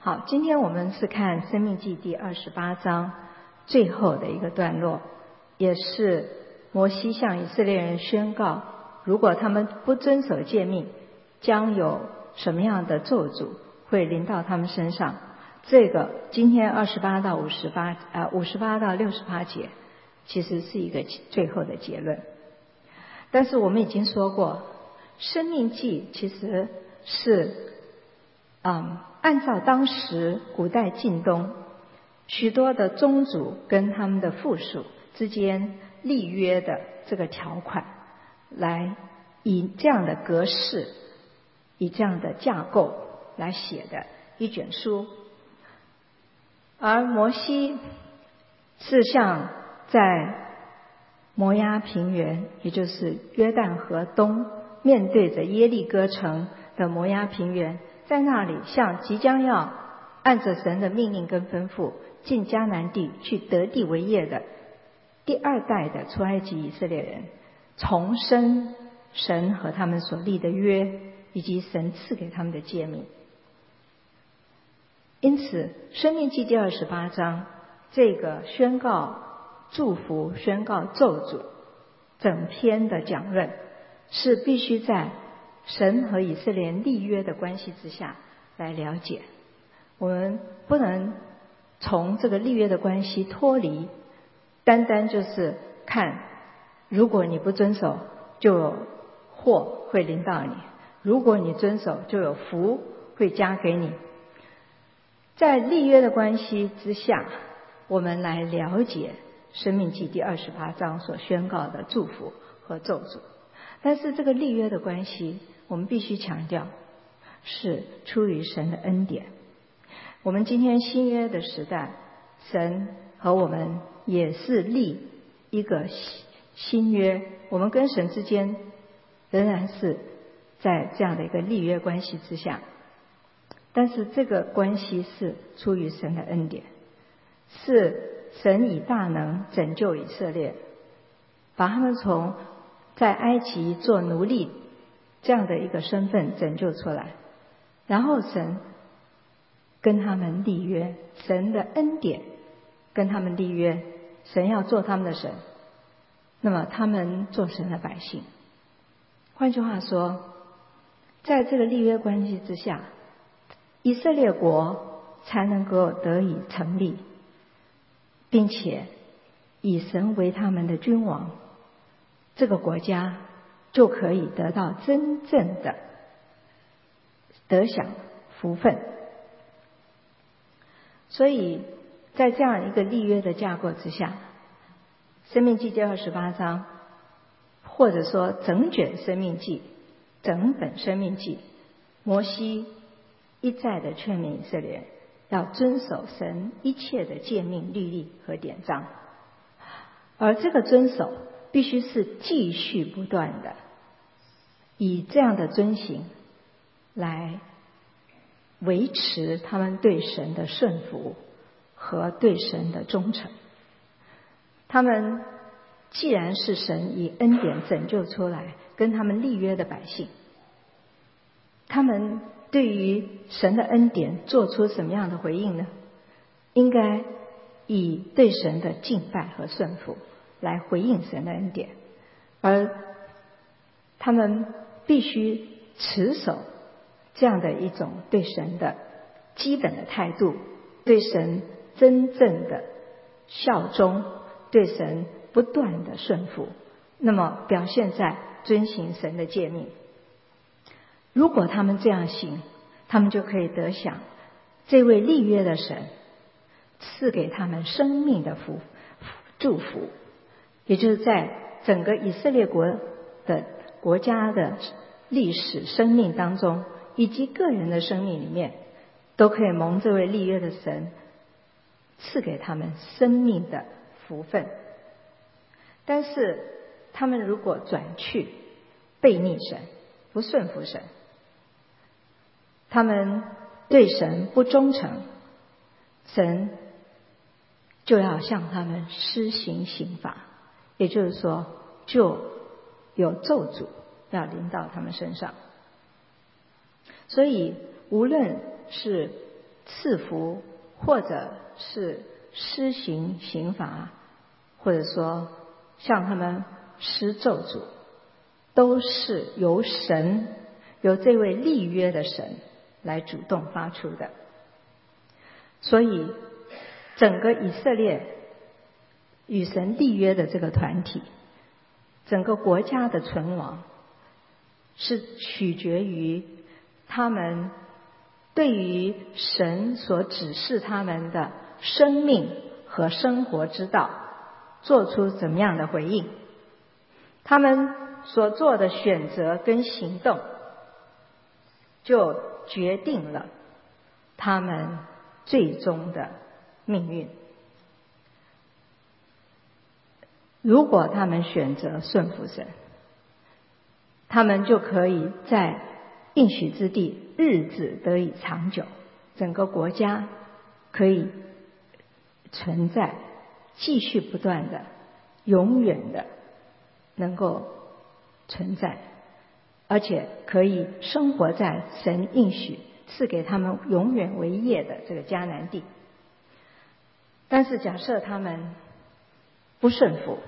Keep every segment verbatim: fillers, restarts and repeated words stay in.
好，今天我们是看《申命记》第二十八章最后的一个段落，也是摩西向以色列人宣告，如果他们不遵守诫命，将有什么样的咒诅会临到他们身上。这个今天二十八到五十八呃五十八到六十八节，其实是一个最后的结论。但是我们已经说过，《申命记》其实是嗯按照当时古代近东许多的宗主跟他们的附属之间立约的这个条款，来以这样的格式，以这样的架构来写的一卷书。而摩西是向在摩押平原，也就是约旦河东，面对着耶利哥城的摩押平原，在那里向即将要按着神的命令跟吩咐进迦南地去得地为业的第二代的出埃及以色列人，重申神和他们所立的约，以及神赐给他们的诫命。因此申命记第二十八章这个宣告祝福、宣告咒诅整篇的讲论，是必须在神和以色列人立约的关系之下来了解。我们不能从这个立约的关系脱离，单单就是看如果你不遵守就有祸会临到你，如果你遵守就有福会加给你。在立约的关系之下，我们来了解申命记第二十八章所宣告的祝福和咒诅。但是这个立约的关系，我们必须强调是出于神的恩典。我们今天新约的时代，神和我们也是立一个新约，我们跟神之间仍然是在这样的一个立约关系之下，但是这个关系是出于神的恩典，是神以大能拯救以色列，把他们从在埃及做奴隶这样的一个身份拯救出来，然后神跟他们立约，神的恩典跟他们立约，神要做他们的神，那么他们做神的百姓。换句话说，在这个立约关系之下，以色列国才能够得以成立，并且以神为他们的君王，这个国家就可以得到真正的得享福分。所以在这样一个立约的架构之下，申命记第二十八章，或者说整卷申命记，整本申命记，摩西一再的劝勉以色列人要遵守神一切的诫命、律例和典章，而这个遵守必须是继续不断的，以这样的遵行来维持他们对神的顺服和对神的忠诚。他们既然是神以恩典拯救出来跟他们立约的百姓，他们对于神的恩典做出什么样的回应呢？应该以对神的敬拜和顺服来回应神的恩典，而他们必须持守这样的一种对神的基本的态度，对神真正的效忠，对神不断的顺服，那么表现在遵行神的诫命。如果他们这样行，他们就可以得享这位立约的神赐给他们生命的福祝福，也就是在整个以色列国的国家的历史生命当中，以及个人的生命里面，都可以蒙这位立约的神赐给他们生命的福分。但是他们如果转去背逆神，不顺服神，他们对神不忠诚，神就要向他们施行刑罚，也就是说就有咒诅要临到他们身上。所以无论是赐福，或者是施行刑罚，或者说向他们施咒诅，都是由神，由这位立约的神来主动发出的。所以整个以色列与神立约的这个团体，整个国家的存亡，是取决于他们对于神所指示他们的生命和生活之道做出怎么样的回应。他们所做的选择跟行动，就决定了他们最终的命运。如果他们选择顺服神，他们就可以在应许之地日子得以长久，整个国家可以存在，继续不断的，永远的能够存在，而且可以生活在神应许赐给他们永远为业的这个迦南地。但是假设他们不顺服，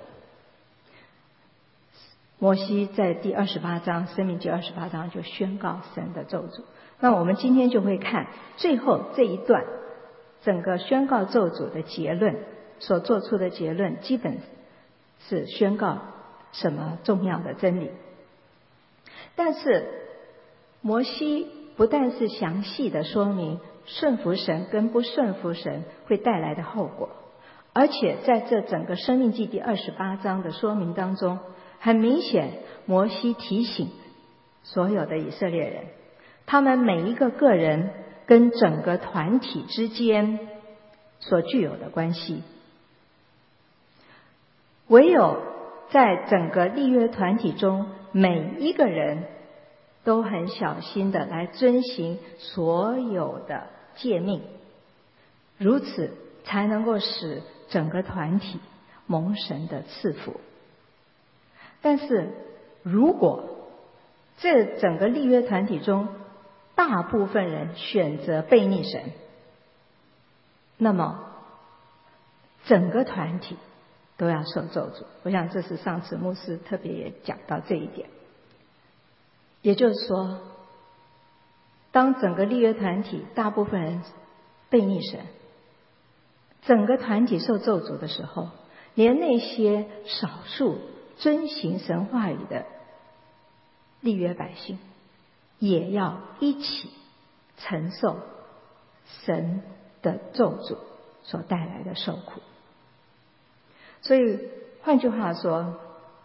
摩西在第二十八章申命记二十八章就宣告神的咒诅。那我们今天就会看最后这一段整个宣告咒诅的结论，所做出的结论基本是宣告什么重要的真理。但是摩西不但是详细的说明顺服神跟不顺服神会带来的后果，而且在这整个申命记第二十八章的说明当中，很明显摩西提醒所有的以色列人，他们每一个个人跟整个团体之间所具有的关系。唯有在整个立约团体中，每一个人都很小心的来遵行所有的诫命，如此才能够使整个团体蒙神的赐福。但是如果这整个立约团体中大部分人选择背逆神，那么整个团体都要受咒诅。我想这是上次牧师特别也讲到这一点。也就是说，当整个立约团体大部分人背逆神，整个团体受咒诅的时候，连那些少数遵行神话语的立约百姓也要一起承受神的咒诅所带来的受苦。所以换句话说，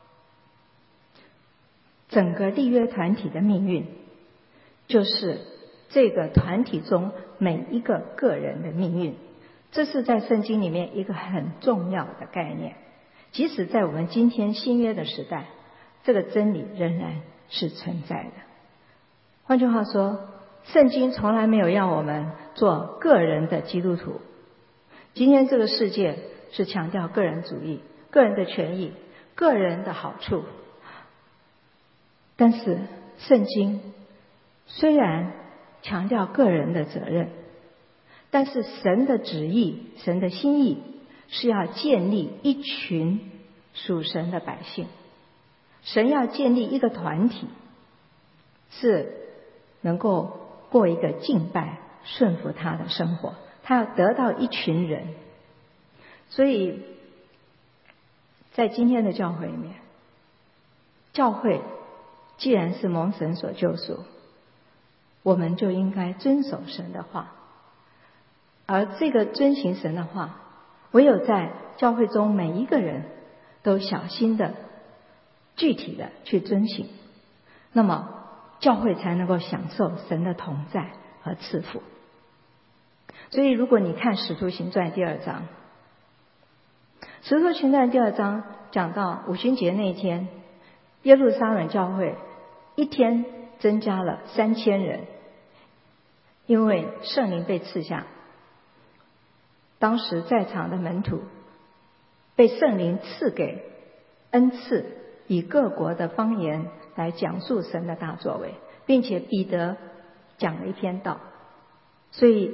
整个立约团体的命运就是这个团体中每一个个人的命运。这是在圣经里面一个很重要的概念，即使在我们今天新约的时代，这个真理仍然是存在的。换句话说，圣经从来没有要我们做个人的基督徒。今天这个世界是强调个人主义、个人的权益、个人的好处，但是圣经虽然强调个人的责任，但是神的旨意、神的心意是要建立一群属神的百姓。神要建立一个团体，是能够过一个敬拜、顺服他的生活。他要得到一群人。所以在今天的教会里面，教会既然是蒙神所救赎，我们就应该遵守神的话。而这个遵行神的话，唯有在教会中每一个人都小心的、具体的去遵行，那么教会才能够享受神的同在和赐福。所以如果你看使徒行传第二章，使徒行传第二章讲到五旬节那一天，耶路撒冷教会一天增加了三千人，因为圣灵被赐下。当时在场的门徒被圣灵赐给恩赐，以各国的方言来讲述神的大作为，并且彼得讲了一篇道。所以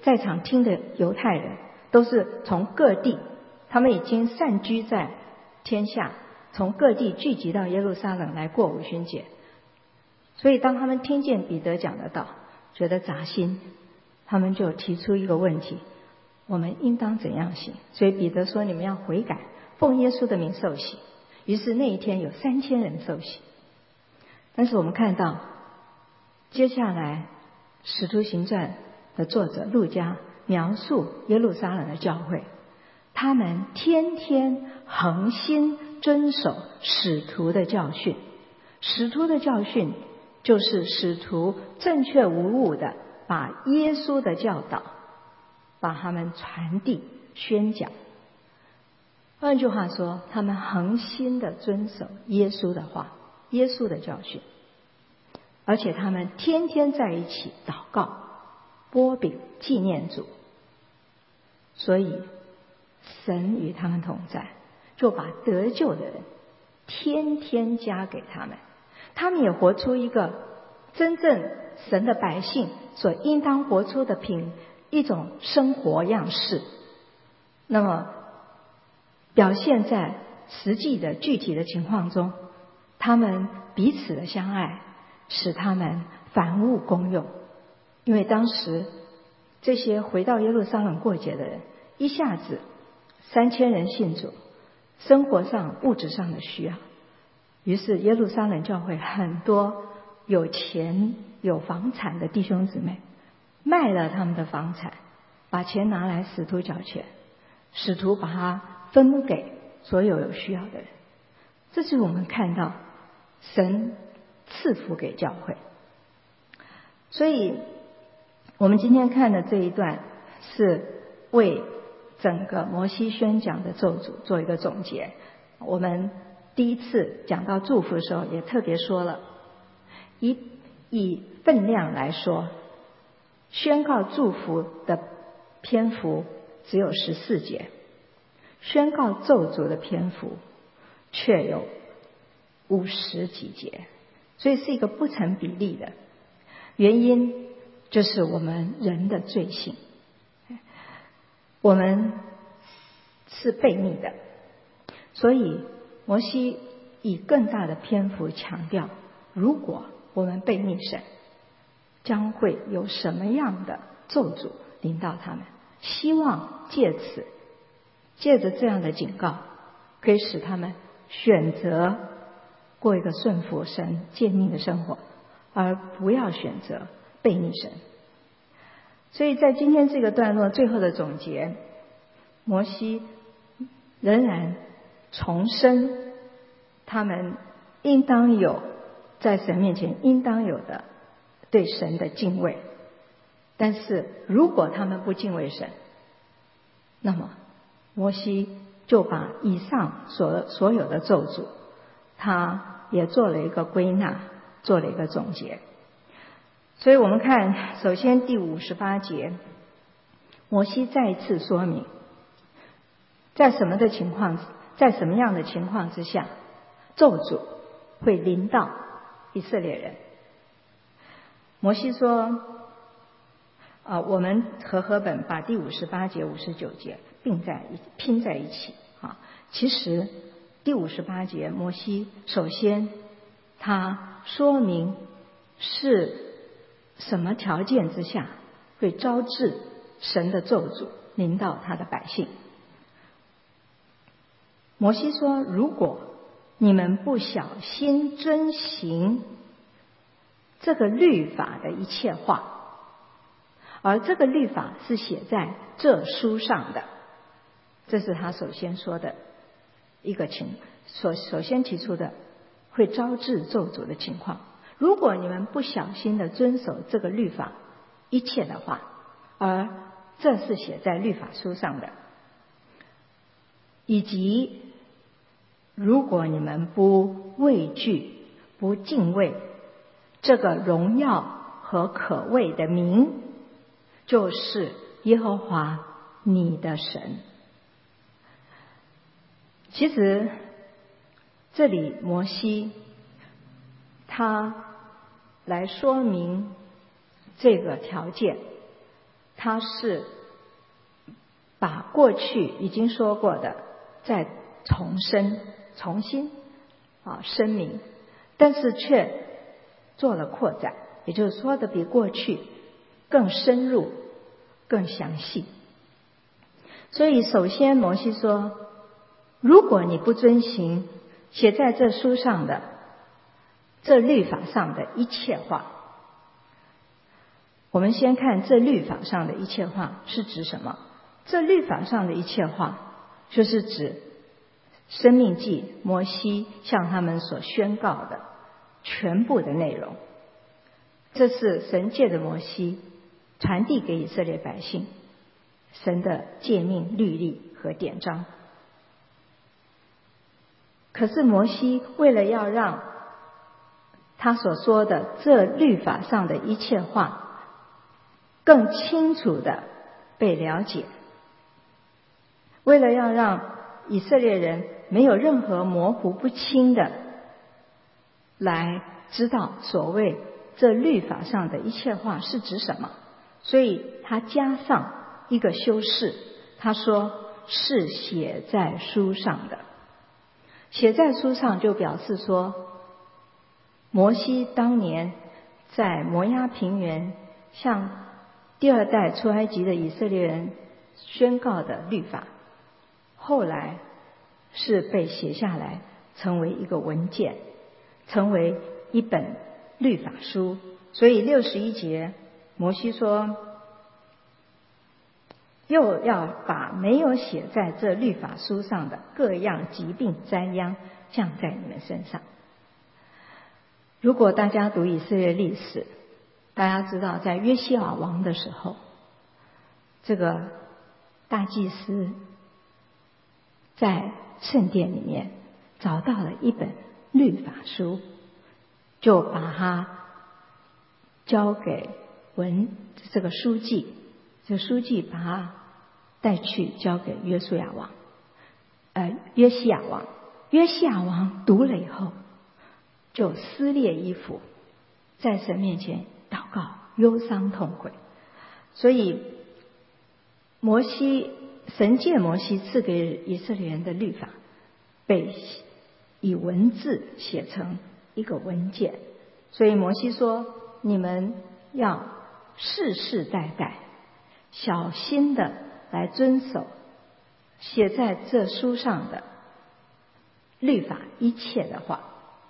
在场听的犹太人都是从各地，他们已经散居在天下，从各地聚集到耶路撒冷来过五旬节。所以当他们听见彼得讲的道，觉得扎心，他们就提出一个问题：我们应当怎样行？所以彼得说：你们要悔改，奉耶稣的名受洗。于是那一天有三千人受洗。但是我们看到接下来使徒行传的作者路加描述耶路撒冷的教会，他们天天恒心遵守使徒的教训。使徒的教训就是使徒正确无误的把耶稣的教导把他们传递宣讲。换句话说，他们恒心的遵守耶稣的话，耶稣的教训，而且他们天天在一起祷告、擘饼纪念主。所以神与他们同在，就把得救的人天天加给他们。他们也活出一个真正神的百姓所应当活出的品一种生活样式。那么表现在实际的具体的情况中，他们彼此的相爱使他们凡物公用。因为当时这些回到耶路撒冷过节的人，一下子三千人信主，生活上物质上的需要，于是耶路撒冷教会很多有钱有房产的弟兄姊妹卖了他们的房产，把钱拿来使徒缴钱，使徒把它分给所有有需要的人。这是我们看到神赐福给教会。所以我们今天看的这一段是为整个摩西宣讲的咒诅做一个总结。我们第一次讲到祝福的时候也特别说了，以以分量来说，宣告祝福的篇幅只有十四节，宣告咒诅的篇幅却有五十几节，所以是一个不成比例的。原因就是我们人的罪性，我们是悖逆的，所以摩西以更大的篇幅强调，如果我们悖逆神，将会有什么样的咒诅临到他们。希望借此借着这样的警告，可以使他们选择过一个顺服神诫命的生活，而不要选择悖逆神。所以在今天这个段落最后的总结，摩西仍然重申他们应当有在神面前应当有的对神的敬畏。但是如果他们不敬畏神，那么摩西就把以上所所有的咒诅，他也做了一个归纳，做了一个总结。所以我们看，首先第五十八节，摩西再一次说明，在什么的情况，在什么样的情况之下，咒诅会临到以色列人。摩西说，啊，我们和合本把第五十八节、五十九节并在一拼在一起啊。其实第五十八节，摩西首先他说明是什么条件之下会招致神的咒诅临到他的百姓。摩西说，如果你们不小心遵行这个律法的一切话，而这个律法是写在这书上的，这是他首先说的一个情所首先提出的会招致咒诅的情况。如果你们不小心的遵守这个律法一切的话，而这是写在律法书上的，以及如果你们不畏惧、不敬畏这个荣耀和可畏的名，就是耶和华你的神。其实这里摩西他来说明这个条件， 他是把过去已经说过的再重生、重新啊声明，但是却做了扩展，也就是说的比过去更深入、更详细。所以首先摩西说，如果你不遵行写在这书上的这律法上的一切话，我们先看这律法上的一切话是指什么？这律法上的一切话就是指申命记摩西向他们所宣告的全部的内容。这是神借着摩西传递给以色列百姓神的诫命、律例和典章。可是摩西为了要让他所说的这律法上的一切话更清楚地被了解，为了要让以色列人没有任何模糊不清的来知道所谓这律法上的一切话是指什么，所以他加上一个修饰，他说是写在书上的。写在书上就表示说，摩西当年在摩押平原向第二代出埃及的以色列人宣告的律法，后来是被写下来成为一个文件，成为一本律法书。所以六十一节摩西说，又要把没有写在这律法书上的各样疾病灾殃降在你们身上。如果大家读以色列历史，大家知道在约西亚王的时候，这个大祭司在圣殿里面找到了一本律法书，就把它交给文这个书记，这个书记把它带去交给约书亚王，呃，约西亚王。约西亚王读了以后，就撕裂衣服，在神面前祷告，忧伤痛悔。所以摩西神借摩西赐给以色列人的律法，被以文字写成一个文件。所以摩西说，你们要世世代代小心的来遵守写在这书上的律法一切的话。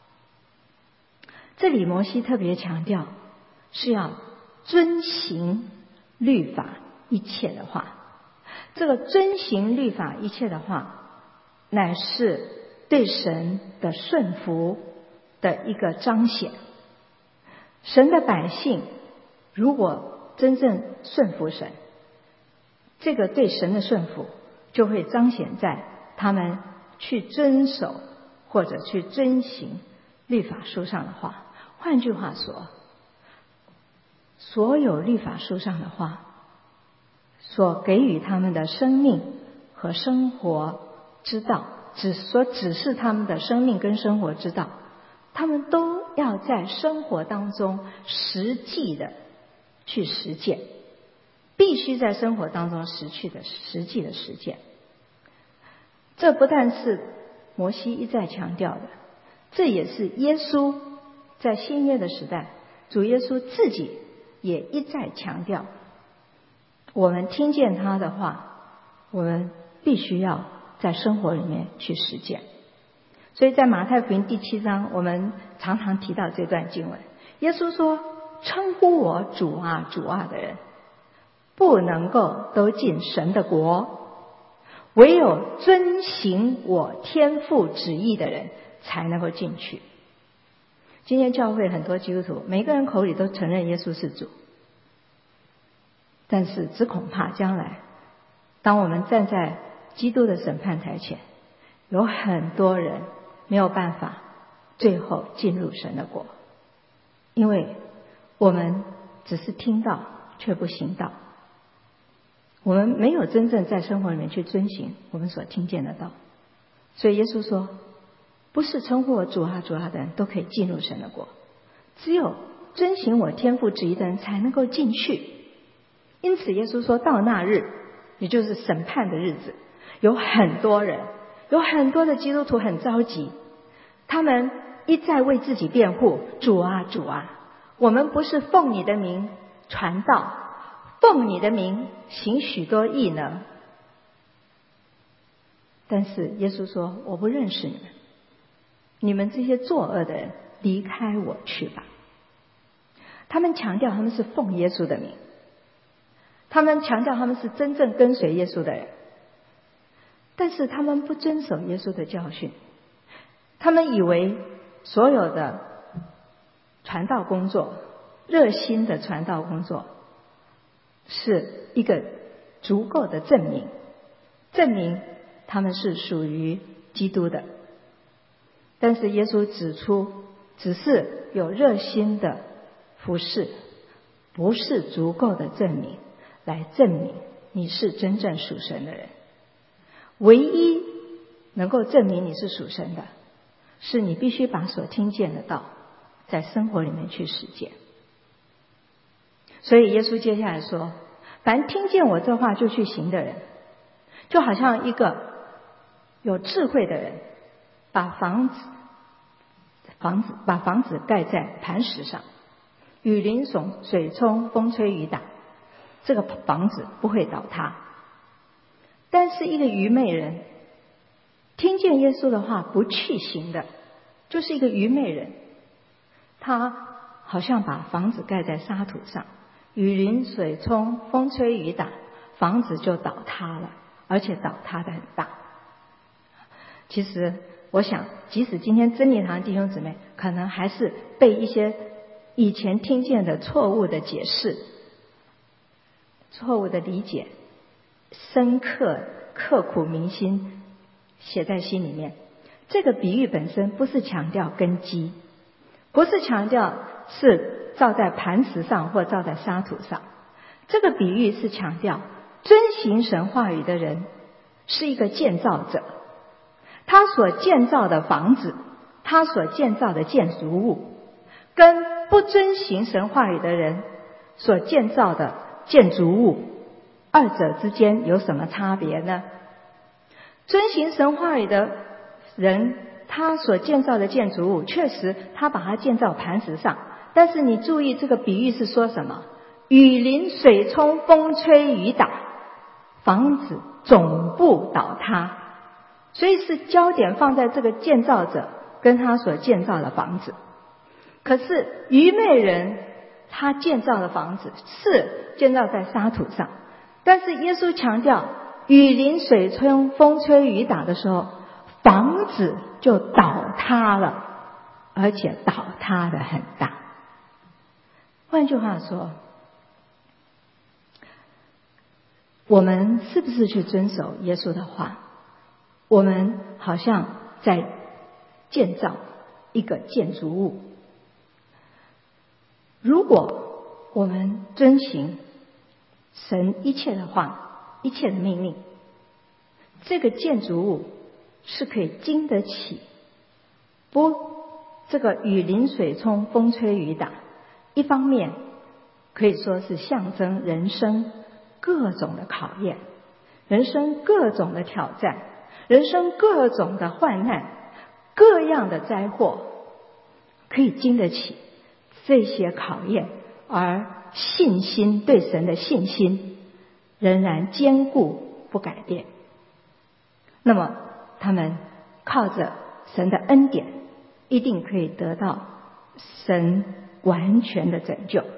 这里摩西特别强调是要遵行律法一切的话。这个遵行律法一切的话，乃是对神的顺服的一个彰显。神的百姓如果真正顺服神，这个对神的顺服就会彰显在他们去遵守或者去遵行律法书上的话。换句话说，所有律法书上的话所给予他们的生命和生活之道，只所指示他们的生命跟生活之道，他们都要在生活当中实际的去实践，必须在生活当中实际的实际的实践。这不但是摩西一再强调的，这也是耶稣在新约的时代，主耶稣自己也一再强调，我们听见他的话，我们必须要在生活里面去实践。所以在马太福音第七章，我们常常提到这段经文，耶稣说，称呼我主啊主啊的人，不能够都进神的国，唯有遵行我天父旨意的人才能够进去。今天教会很多基督徒，每个人口里都承认耶稣是主，但是只恐怕将来当我们站在基督的审判台前，有很多人没有办法最后进入神的国，因为我们只是听到却不行道，我们没有真正在生活里面去遵行我们所听见的道。所以耶稣说，不是称呼我主啊主啊的人都可以进入神的国，只有遵行我天父旨意的人才能够进去。 因此耶稣说到那日，也就是审判的日子，有很多人，有很多的基督徒很着急，他们一再为自己辩护，主啊主啊，我们不是奉你的名传道，奉你的名行许多异能。但是耶稣说，我不认识你们，你们这些作恶的人，离开我去吧。他们强调他们是奉耶稣的名，他们强调他们是真正跟随耶稣的人，但是他们不遵守耶稣的教训，他们以为所有的传道工作，热心的传道工作是一个足够的证明，证明他们是属于基督的。但是耶稣指出，只是有热心的服侍，不是足够的证明来证明你是真正属神的人。唯一能够证明你是属神的，是你必须把所听见的道在生活里面去实践。所以耶稣接下来说，凡听见我这话就去行的人，就好像一个有智慧的人把房子房子把房子盖在磐石上，雨淋耸水冲风吹雨打，这个房子不会倒塌。但是一个愚昧人听见耶稣的话不去行的，就是一个愚昧人，他好像把房子盖在沙土上，雨淋水冲风吹雨打，房子就倒塌了，而且倒塌得很大。其实我想，即使今天真理堂弟兄姊妹可能还是被一些以前听见的错误的解释、错误的理解深刻刻骨铭心写在心里面。这个比喻本身不是强调根基，不是强调是造在磐石上或造在沙土上，这个比喻是强调遵行神话语的人是一个建造者，他所建造的房子，他所建造的建筑物，跟不遵行神话语的人所建造的建筑物，二者之间有什么差别呢？遵行神话语的人，他所建造的建筑物，确实他把它建造磐石上，但是你注意这个比喻是说什么？雨淋水冲风吹雨打，房子总不倒塌。所以是焦点放在这个建造者跟他所建造的房子。可是愚昧人他建造的房子是建造在沙土上，但是耶稣强调雨淋水冲风吹雨打的时候，房子就倒塌了，而且倒塌得很大。换句话说，我们是不是去遵守耶稣的话？我们好像在建造一个建筑物。如果我们遵行神一切的话，一切的命令，这个建筑物是可以经得起不这个雨淋水冲风吹雨打。一方面可以说是象征人生各种的考验，人生各种的挑战，人生各种的患难，各样的灾祸，可以经得起这些考验，而信心，对神的信心仍然坚固不改变。那么他们靠着神的恩典，一定可以得到神完全的拯救。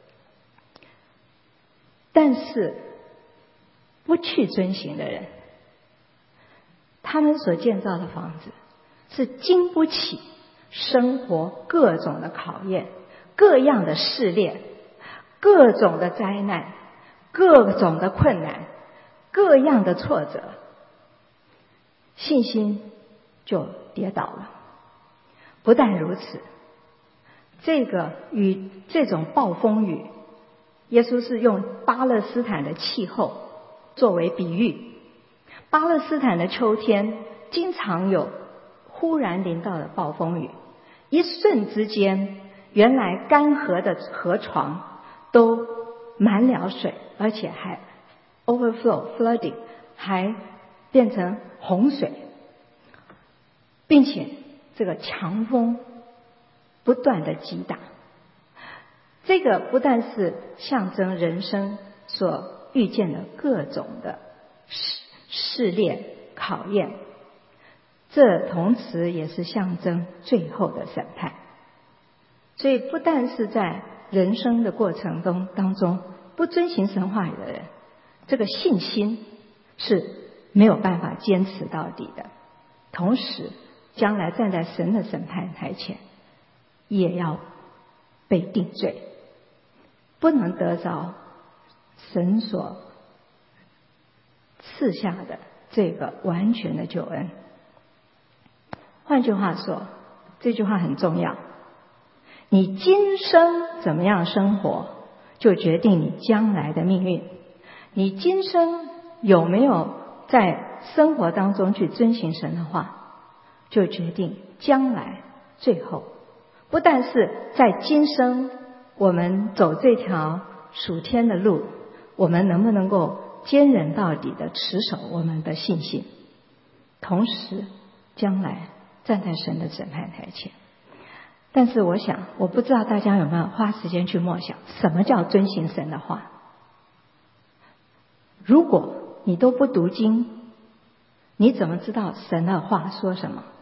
但是不去遵行的人，他们所建造的房子是经不起生活各种的考验，各样的试炼，各种的灾难，各种的困难，各样的挫折，信心就跌倒了。不但如此，这个与这种暴风雨，耶稣是用巴勒斯坦的气候作为比喻。巴勒斯坦的秋天经常有忽然临到的暴风雨，一瞬之间，原来干涸的河床都满了水，而且还 overflow flooding， 还变成洪水，并且这个强风不断的击打。这个不但是象征人生所遇见的各种的试试炼考验，这同时也是象征最后的审判。所以不但是在人生的过程中当中不遵行神话语的人，这个信心是没有办法坚持到底的，同时将来站在神的审判台前也要被定罪，不能得着神所赐下的这个完全的救恩。换句话说，这句话很重要，你今生怎么样生活，就决定你将来的命运。你今生有没有在生活当中去遵行神的话，就决定将来最后。不但是在今生我们走这条属天的路，我们能不能够坚忍到底的持守我们的信心，同时将来站在神的审判台前。但是我想，我不知道大家有没有花时间去默想，什么叫遵行神的话？如果你都不读经，你怎么知道神的话说什么？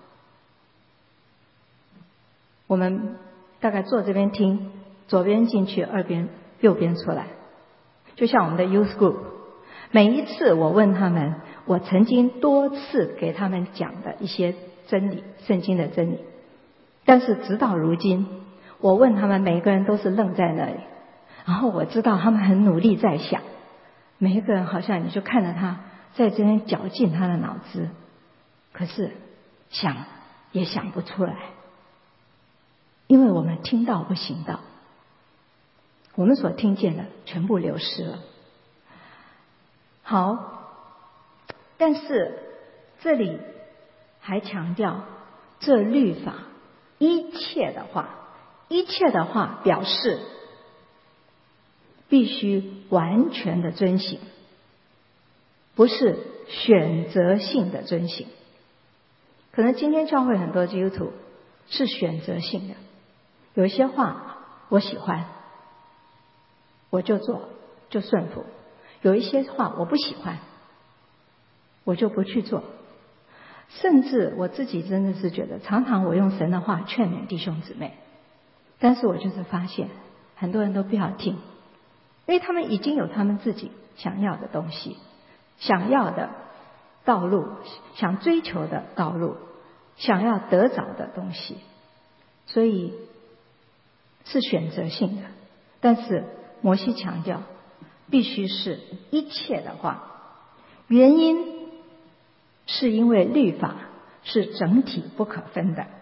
我们大概坐这边听，左边进去，二边右边出来。就像我们的 youth group， 每一次我问他们，我曾经多次给他们讲的一些真理，圣经的真理，但是直到如今，我问他们，每一个人都是愣在那里，然后我知道他们很努力在想，每一个人好像你就看着他在这边绞尽他的脑子，可是想也想不出来，因为我们听到不行道，我们所听见的全部流失了。好，但是这里还强调，这律法一切的话，一切的话表示必须完全的遵行，不是选择性的遵行。可能今天教会很多基督徒是选择性的，有一些话我喜欢我就做，就顺服；有一些话我不喜欢我就不去做。甚至我自己真的是觉得，常常我用神的话劝勉弟兄姊妹，但是我就是发现很多人都不要听，因为他们已经有他们自己想要的东西，想要的道路，想追求的道路，想要得着的东西，所以是选择性的。但是摩西强调必须是一切的话，原因是因为律法是整体不可分的，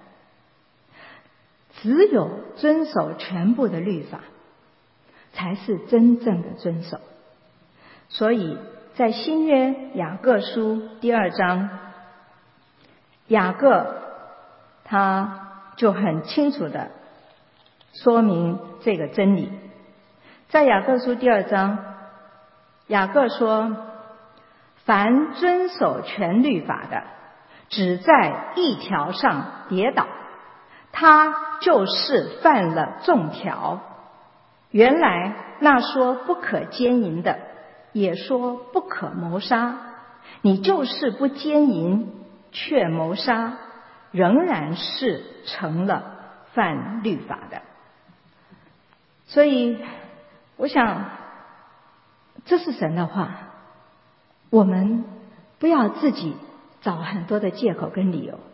只有遵守全部的律法才是真正的遵守。所以在新约雅各书第二章，雅各他就很清楚的说明这个真理。在雅各书第二章，雅各说，凡遵守全律法的，只在一条上跌倒，他就是犯了众条。原来那说不可奸淫的，也说不可谋杀，你就是不奸淫却谋杀，仍然是成了犯律法的。所以我想这是神的话，我们不要自己找很多的借口跟理由。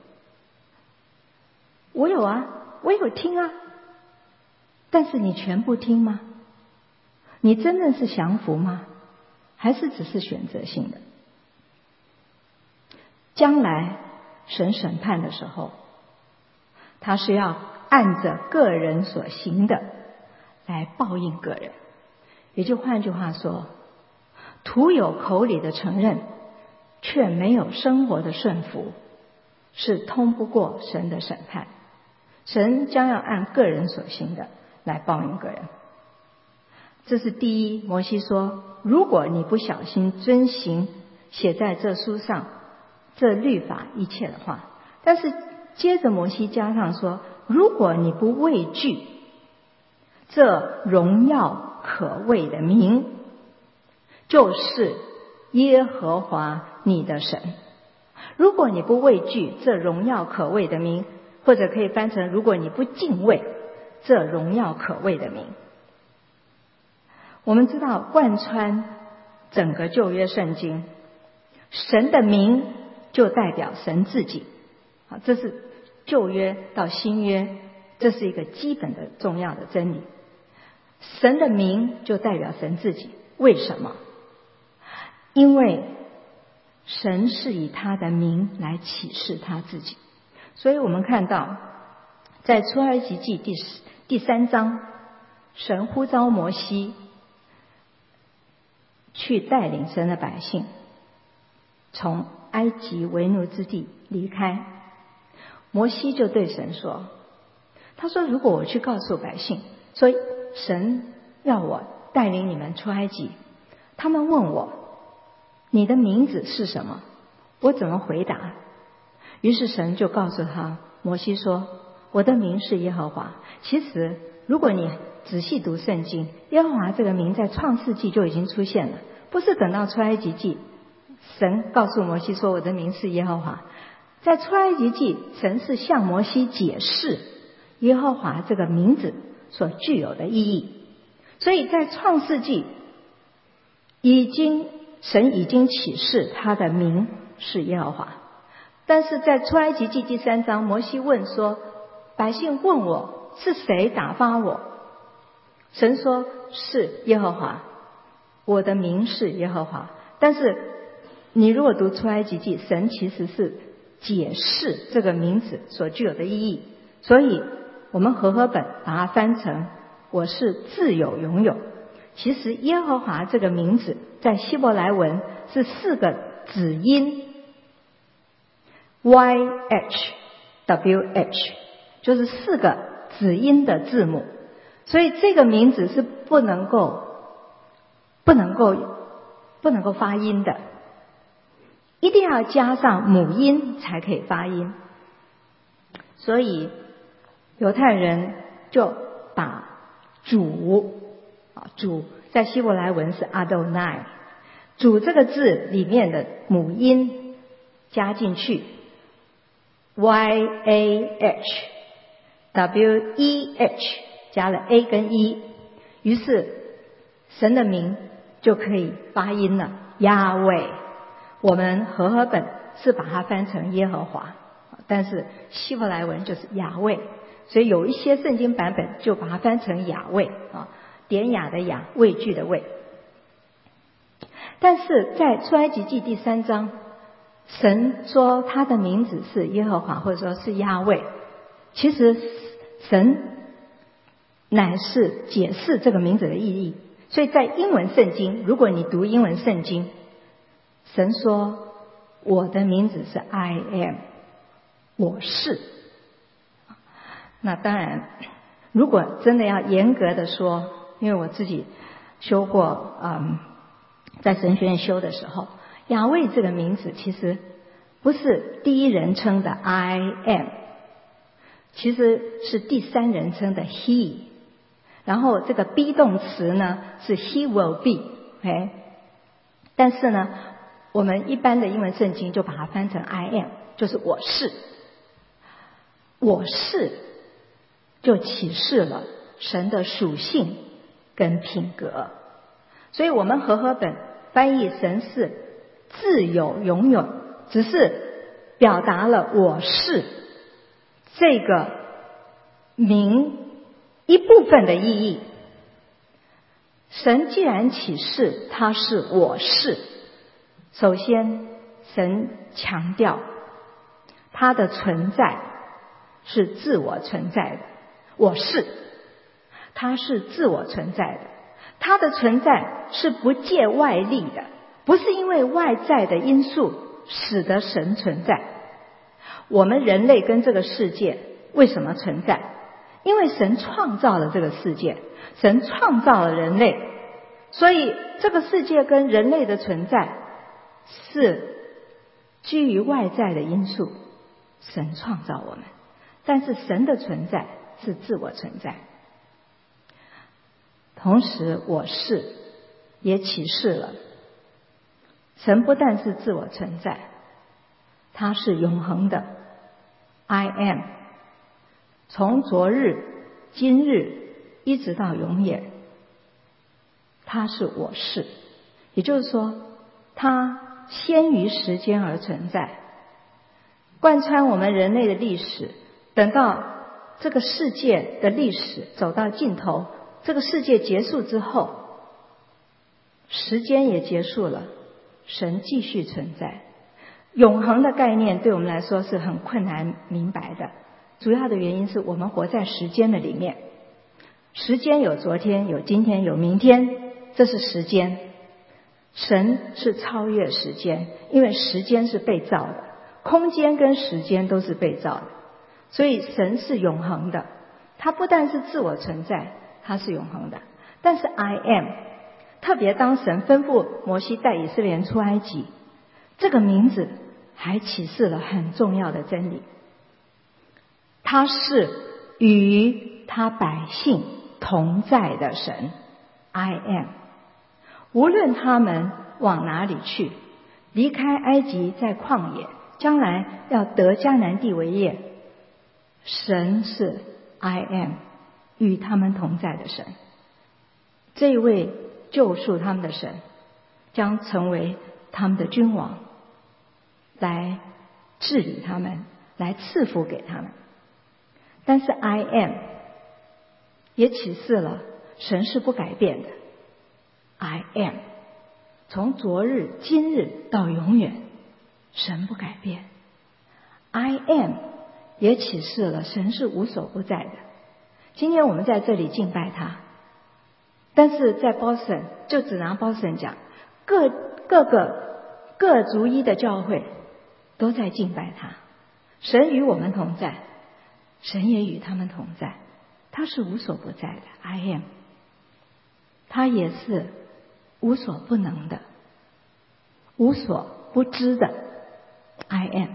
我有啊，我有听啊，但是你全部听吗？你真的是降服吗？还是只是选择性的？将来神审判的时候，他是要按着个人所行的来报应个人。也就换句话说，徒有口里的承认，却没有生活的顺服，是通不过神的审判。神将要按个人所行的来报应个人。 这是第一。摩西说，如果你不小心遵行写在这书上这律法一切的话，但是接着摩西加上说，如果你不畏惧这荣耀可畏的名，就是耶和华你的神。如果你不畏惧这荣耀可畏的名，或者可以翻成如果你不敬畏这荣耀可畏的名。我们知道贯穿整个旧约圣经，神的名就代表神自己，这是旧约到新约，这是一个基本的重要的真理。神的名就代表神自己，为什么？因为神是以他的名来启示他自己。所以我们看到在出埃及记第第三章，神呼召摩西去带领神的百姓从埃及为奴之地离开。摩西就对神说，他说，如果我去告诉百姓说神要我带领你们出埃及，他们问我你的名字是什么，我怎么回答？于是神就告诉他，摩西说，我的名是耶和华。其实如果你仔细读圣经，耶和华这个名在创世纪就已经出现了，不是等到出埃及记神告诉摩西说我的名是耶和华。在出埃及记，神是向摩西解释耶和华这个名字所具有的意义。所以在创世纪已经神已经启示他的名是耶和华。但是在出埃及记第三章，摩西问说，百姓问我是谁打发我？神说是耶和华，我的名是耶和华。但是你如果读出埃及记，神其实是解释这个名字所具有的意义。所以我们和合本把它翻成我是自有永有。其实耶和华这个名字在希伯来文是四个子音 Y H W H， 就是四个子音的字母。所以这个名字是不能够不能够不能够发音的，一定要加上母音才可以发音。所以犹太人就把主啊主在希伯来文是 Adonai， 主这个字里面的母音加进去 Y A H W E H， 加了 A 跟 E， 于是神的名就可以发音了，亚伟。我们和合本是把它翻成耶和华，但是希伯来文就是雅卫，所以有一些圣经版本就把它翻成雅卫啊，典雅的雅，畏惧的畏。但是在出埃及记第三章，神说他的名字是耶和华，或者说是亚卫，其实神乃是解释这个名字的意义。所以在英文圣经，如果你读英文圣经，神说我的名字是 I am， 我是。那当然如果真的要严格的说，因为我自己修过嗯，在神学院修的时候，雅卫这个名字其实不是第一人称的 I am， 其实是第三人称的 he， 然后这个 be 动词呢是 he will be， okay？ 但是呢我们一般的英文圣经就把它翻成 I am， 就是我是。我是就启示了神的属性跟品格。所以我们和合本翻译神是自有永有，只是表达了我是这个名一部分的意义。神既然启示他是我是，首先神强调他的存在是自我存在的，我是他是自我存在的，他的存在是不借外力的，不是因为外在的因素使得神存在。我们人类跟这个世界为什么存在？因为神创造了这个世界，神创造了人类， 所以这个世界跟人类的存在是基于外在的因素，神创造我们，但是神的存在是自我存在。同时我是也启示了神不但是自我存在，他是永恒的 I am， 从昨日今日一直到永远，他是我是，也就是说他先于时间而存在，贯穿我们人类的历史，等到这个世界的历史走到尽头，这个世界结束之后，时间也结束了，神继续存在。永恒的概念对我们来说是很困难明白的，主要的原因是我们活在时间的里面，时间有昨天有今天有明天，这是时间。神是超越时间，因为时间是被造的，空间跟时间都是被造的，所以神是永恒的。他不但是自我存在，他是永恒的。但是 I am， 特别当神吩咐摩西带以色列人出埃及，这个名字还启示了很重要的真理，他是与他百姓同在的神 I am。 无论他们往哪里去，离开埃及在旷野，将来要得迦南地为业，神是 I am， 与他们同在的神。这一位救赎他们的神将成为他们的君王，来治理他们，来赐福给他们。但是 I am 也启示了神是不改变的 I am， 从昨日今日到永远，神不改变。 I am 也启示了神是无所不在的。今天我们在这里敬拜他，但是在 Boston 就只拿 Boston 讲，各各个各族一的教会都在敬拜他。神与我们同在，神也与他们同在，他是无所不在的 I am， 他也是无所不能的，无所不知的 I am，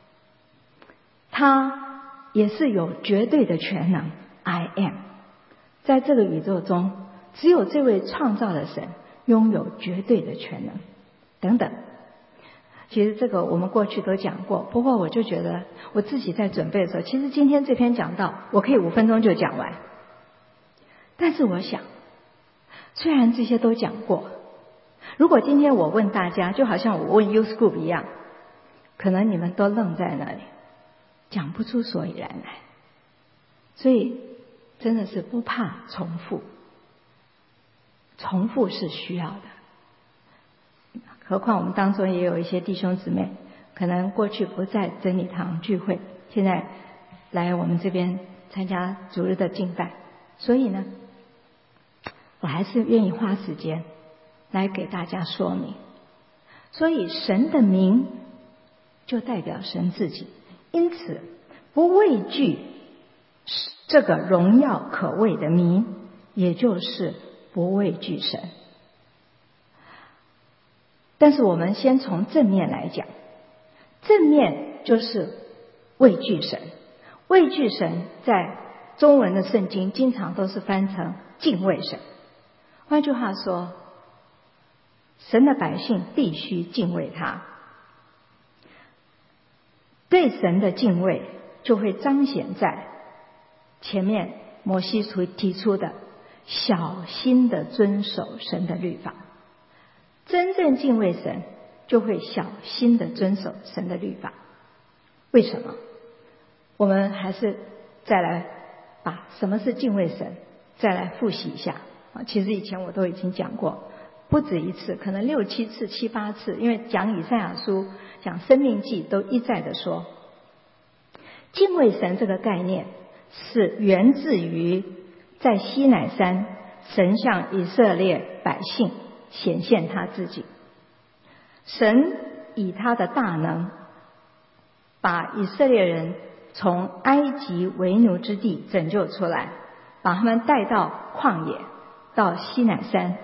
他也是有绝对的全能 I am。 在这个宇宙中，只有这位创造的神拥有绝对的全能等等。其实这个我们过去都讲过，不过我就觉得我自己在准备的时候，其实今天这篇讲道我可以五分钟就讲完，但是我想虽然这些都讲过，如果今天我问大家，就好像我问 U Scoop 一样，可能你们都愣在那里，讲不出所以然来。所以真的是不怕重复，重复是需要的。何况我们当中也有一些弟兄姊妹，可能过去不在真理堂聚会，现在来我们这边参加主日的敬拜，所以呢，我还是愿意花时间来给大家说明。所以神的名就代表神自己，因此不畏惧这个荣耀可畏的名，也就是不畏惧神。但是我们先从正面来讲，正面就是畏惧神。畏惧神在中文的圣经经常都是翻成敬畏神。换句话说，神的百姓必须敬畏他。对神的敬畏就会彰显在前面摩西提出的小心的遵守神的律法。真正敬畏神就会小心的遵守神的律法。为什么？我们还是再来把什么是敬畏神再来复习一下。其实以前我都已经讲过不止一次，可能六七次七八次，因为讲以赛亚书讲申命记都一再的说，敬畏神这个概念是源自于在西乃山神向以色列百姓显现他自己。神以他的大能把以色列人从埃及为奴之地拯救出来，把他们带到旷野，到西乃山，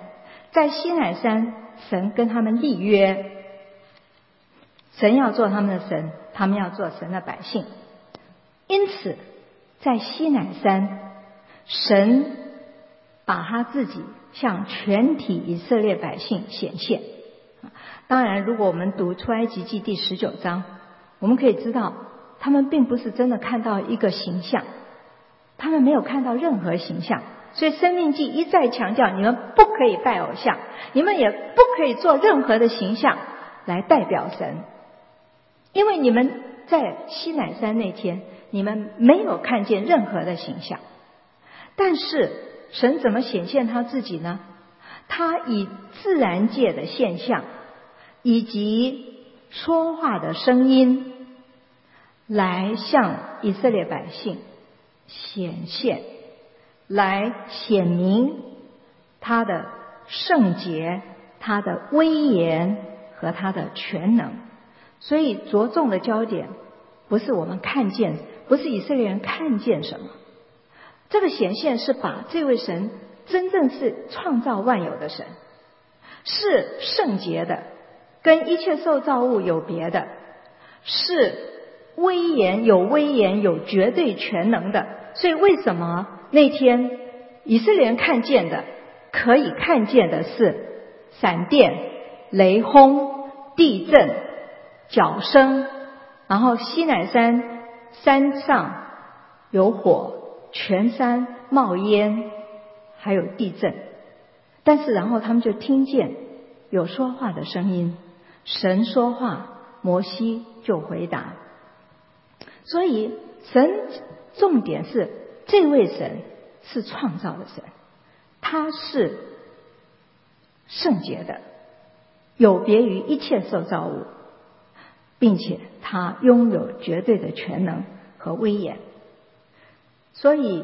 在西乃山，神跟他们立约，神要做他们的神，他们要做神的百姓。因此在西乃山，神把他自己向全体以色列百姓显现。当然如果我们读出埃及记第十九章，我们可以知道他们并不是真的看到一个形象，他们没有看到任何形象。所以申命记一再强调，你们不可以拜偶像，你们也不可以做任何的形象来代表神，因为你们在西乃山那天，你们没有看见任何的形象。但是神怎么显现他自己呢？他以自然界的现象以及说话的声音来向以色列百姓显现，来显明他的圣洁，他的威严和他的全能。所以着重的焦点不是我们看见，不是以色列人看见什么，这个显现是把这位神真正是创造万有的神，是圣洁的，跟一切受造物有别的，是威严有威严有绝对全能的。所以为什么那天以色列人看见的可以看见的是闪电、雷轰、地震、角声，然后西乃山山上有火，全山冒烟，还有地震。但是然后他们就听见有说话的声音，神说话，摩西就回答。所以神重点是这位神是创造的神，他是圣洁的，有别于一切受造物，并且他拥有绝对的全能和威严。所以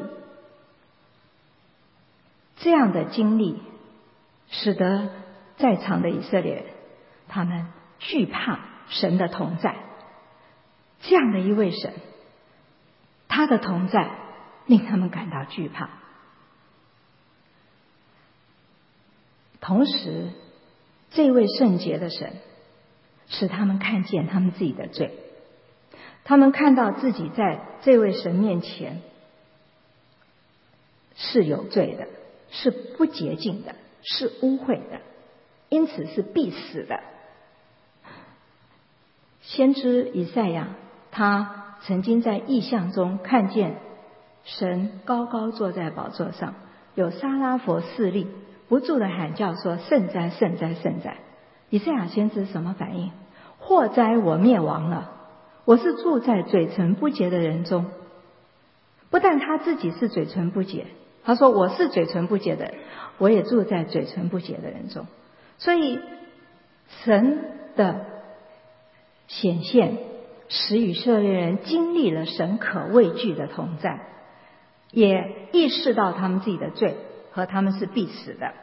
这样的经历使得在场的以色列人他们惧怕神的同在。这样的一位神，他的同在令他们感到惧怕。同时这位圣洁的神使他们看见他们自己的罪，他们看到自己在这位神面前是有罪的，是不洁净的，是污秽的，因此是必死的。先知以赛亚他曾经在异象中看见神高高坐在宝座上，有撒拉佛四立，不住地喊叫说：圣哉圣哉圣哉！以赛亚先知什么反应？祸哉我灭亡了，我是住在嘴唇不洁的人中。不但他自己是嘴唇不洁，他说我是嘴唇不洁的人，我也住在嘴唇不洁的人中。所以神的显现使以色列人经历了神可畏惧的同在，也意识到他们自己的罪和他们是必死的，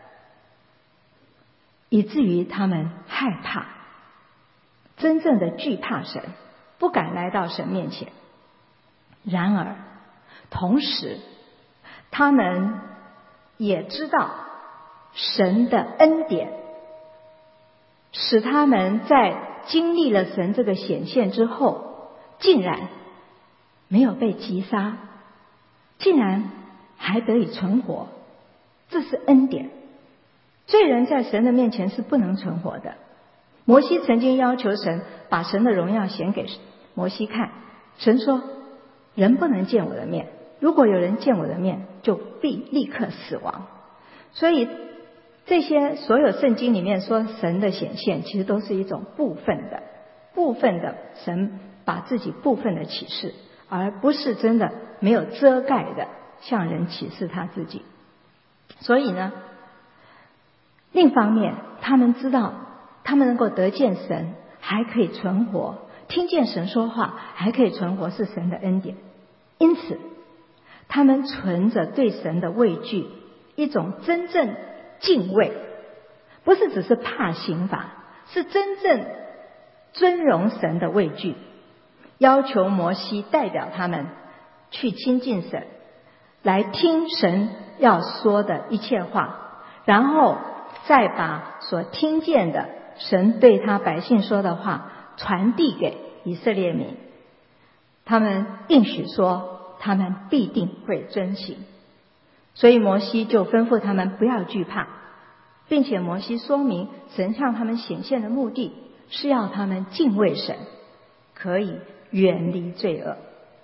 以至于他们害怕，真正的惧怕神，不敢来到神面前。然而同时他们也知道神的恩典使他们在经历了神这个显现之后，竟然没有被击杀，竟然还得以存活，这是恩典。罪人在神的面前是不能存活的。摩西曾经要求神把神的荣耀显给摩西看，神说人不能见我的面，如果有人见我的面，就必立刻死亡。所以这些所有圣经里面说神的显现，其实都是一种部分的部分的神把自己部分的启示，而不是真的没有遮盖的向人启示他自己。所以呢，另一方面他们知道他们能够得见神还可以存活，听见神说话还可以存活，是神的恩典。因此他们存着对神的畏惧，一种真正敬畏，不是只是怕刑罚，是真正尊荣神的畏惧，要求摩西代表他们去亲近神，来听神要说的一切话，然后再把所听见的神对他百姓说的话传递给以色列民，他们应许说他们必定会遵行。所以摩西就吩咐他们不要惧怕，并且摩西说明神向他们显现的目的是要他们敬畏神，可以远离罪恶。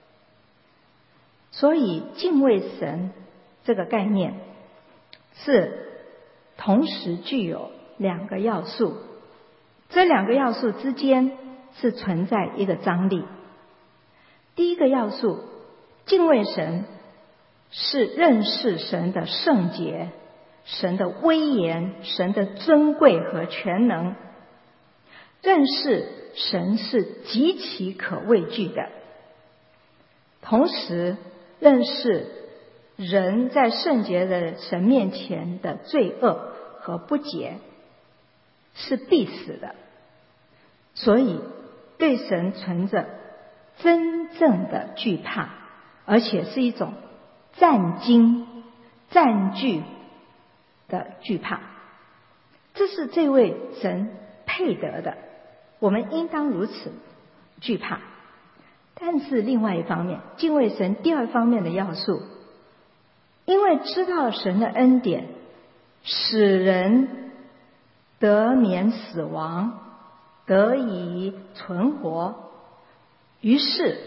所以敬畏神这个概念是同时具有两个要素，这两个要素之间是存在一个张力。第一个要素，敬畏神是认识神的圣洁，神的威严，神的尊贵和全能，认识神是极其可畏惧的，同时认识人在圣洁的神面前的罪恶和不洁是必死的，所以对神存着真正的惧怕，而且是一种战惊占据的惧怕，这是这位神配得的，我们应当如此惧怕。但是另外一方面，敬畏神第二方面的要素，因为知道神的恩典使人得免死亡，得以存活，于是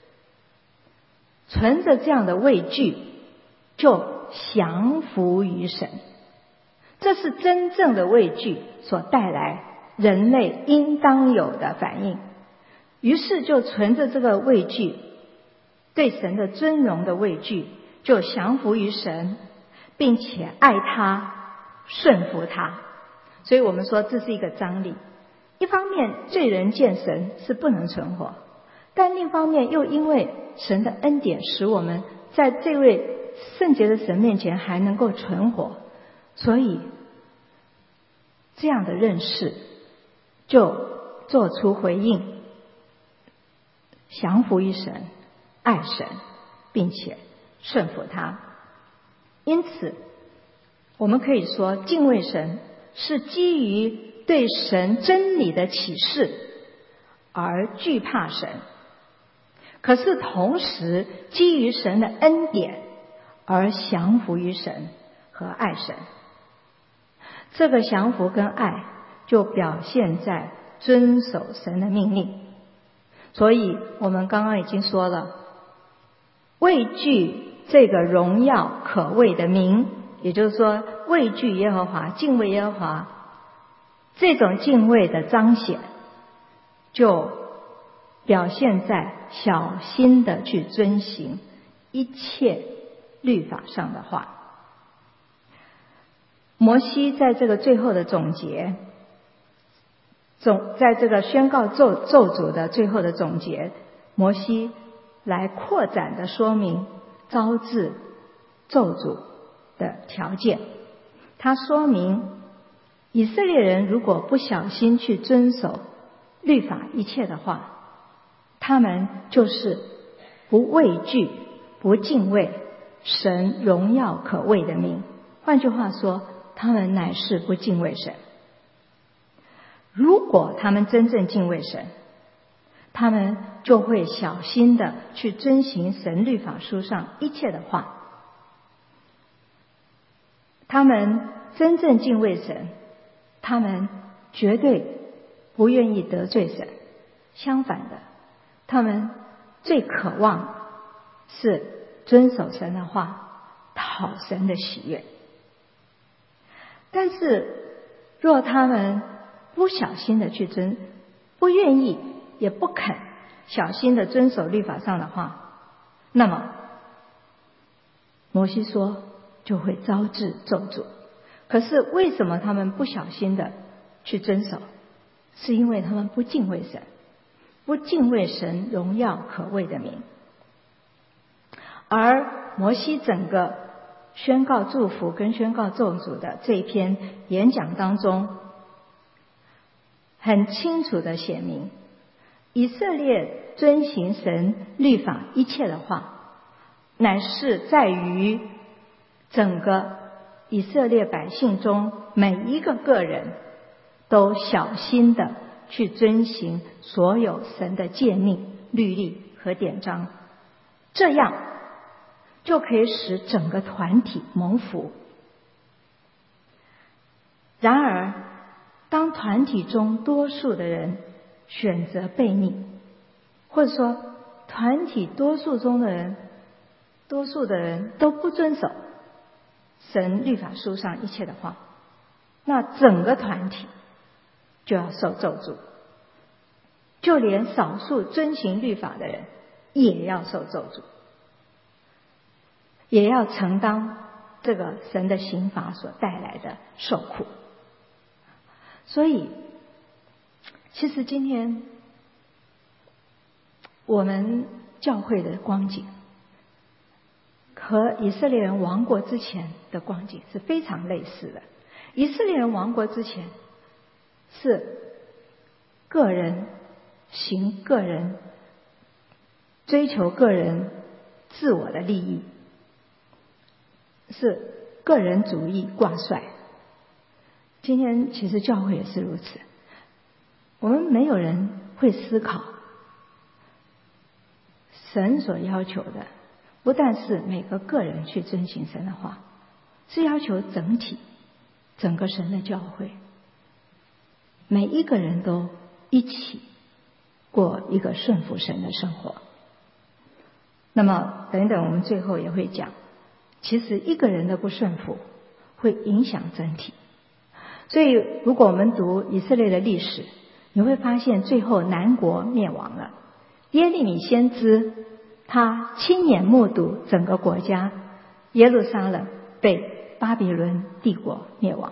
存着这样的畏惧就降服于神。这是真正的畏惧所带来人类应当有的反应，于是就存着这个畏惧，对神的尊荣的畏惧，就降服于神，并且爱他，顺服他。所以我们说这是一个张力，一方面罪人见神是不能存活，但另一方面又因为神的恩典使我们在这位圣洁的神面前还能够存活，所以这样的认识就做出回应，降服于神，爱神，并且顺服他。因此我们可以说敬畏神是基于对神真理的启示而惧怕神，可是同时基于神的恩典而降服于神和爱神。这个降服跟爱就表现在遵守神的命令。所以我们刚刚已经说了，畏惧这个荣耀可畏的名，也就是说畏惧耶和华，敬畏耶和华，这种敬畏的彰显就表现在小心的去遵行一切律法上的话。摩西在这个最后的总结，总在这个宣告咒咒诅的最后的总结，摩西来扩展的说明招致咒诅的条件。他说明以色列人如果不小心去遵守律法一切的话，他们就是不畏惧，不敬畏神荣耀可畏的名。换句话说，他们乃是不敬畏神。如果他们真正敬畏神，他们就会小心的去遵行神律法书上一切的话。他们真正敬畏神，他们绝对不愿意得罪神，相反的，他们最渴望是遵守神的话，讨神的喜悦。但是若他们不小心的去遵，不愿意也不肯小心的遵守律法上的话，那么摩西说就会招致咒诅。可是为什么他们不小心的去遵守？是因为他们不敬畏神，不敬畏神荣耀可畏的名。而摩西整个宣告祝福跟宣告咒诅的这一篇演讲当中，很清楚的写明，以色列遵行神律法一切的话，乃是在于整个以色列百姓中每一个个人都小心的去遵行所有神的诫命、律例和典章，这样就可以使整个团体蒙福。然而，当团体中多数的人选择悖逆，或者说团体多数中的人，多数的人都不遵守神律法书上一切的话，那整个团体就要受咒诅，就连少数遵行律法的人也要受咒诅，也要承担这个神的刑罚所带来的受苦。所以其实今天我们教会的光景和以色列人亡国之前的光景是非常类似的。以色列人亡国之前是个人行个人，追求个人自我的利益，是个人主义挂帅。今天其实教会也是如此，我们没有人会思考神所要求的不但是每个个人去遵行神的话，是要求整体整个神的教会每一个人都一起过一个顺服神的生活。那么等等我们最后也会讲，其实一个人的不顺服会影响整体。所以如果我们读以色列的历史，你会发现最后南国灭亡了，耶利米先知他亲眼目睹整个国家耶路撒冷被巴比伦帝国灭亡。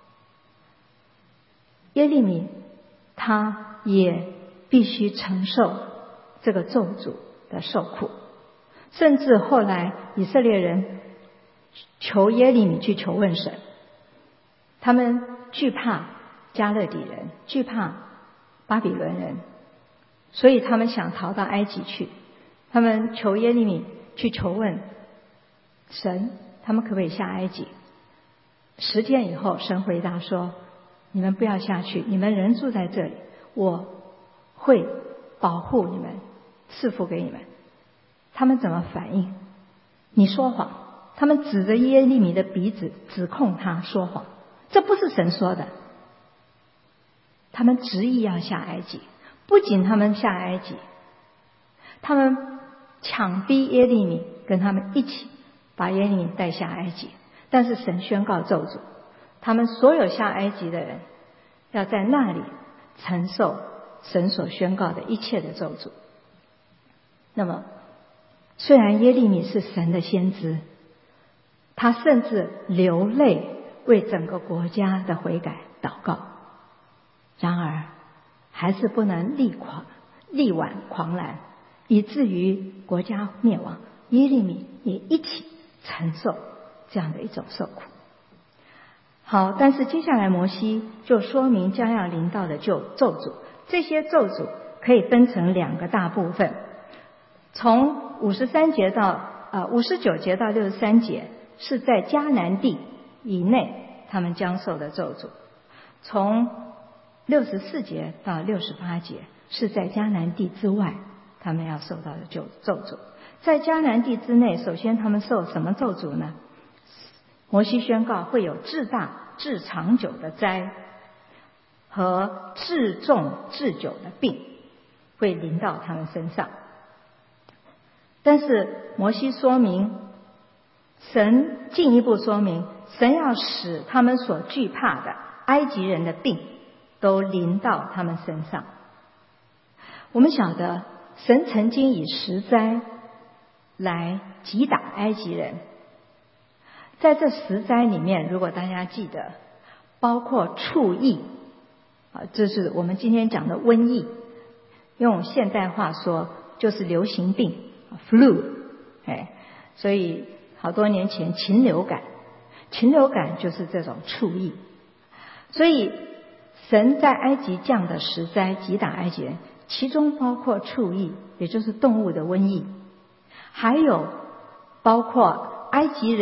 耶利米他也必须承受这个咒诅的受苦，甚至后来以色列人求耶利米去求问神，他们惧怕加勒底人，惧怕巴比伦人，所以他们想逃到埃及去。他们求耶利米去求问神，他们可不可以下埃及？十天以后，神回答说：你们不要下去，你们人住在这里，我会保护你们，赐福给你们。他们怎么反应？你说谎。他们指着耶利米的鼻子指控他说谎，这不是神说的。他们执意要下埃及，不仅他们下埃及，他们强逼耶利米跟他们一起把耶利米带下埃及。但是神宣告咒诅，他们所有下埃及的人要在那里承受神所宣告的一切的咒诅。那么虽然耶利米是神的先知，他甚至流泪为整个国家的悔改祷告，然而还是不能力狂力挽狂澜，以至于国家灭亡，耶利米也一起承受这样的一种受苦。好，但是接下来摩西就说明将要临到的咒咒诅，这些咒诅可以分成两个大部分，从五十三节到呃五十九节到六十三节是在迦南地以内他们将受的咒诅，从六十四节到六十八节是在迦南地之外他们要受到的咒咒诅。在迦南地之内，首先他们受什么咒诅呢？摩西宣告会有至大至长久的灾和至重至久的病会临到他们身上。但是摩西说明，神进一步说明，神要使他们所惧怕的埃及人的病都临到他们身上。我们晓得神曾经以十灾来击打埃及人，在这十灾里面，如果大家记得，包括畜疫啊，这是我们今天讲的瘟疫，用现代话说就是流行病 flu， 哎，所以好多年前禽流感，禽流感就是这种畜疫。所以神在埃及降的十灾击打埃及人，其中包括畜疫，也就是动物的瘟疫，还有包括埃及人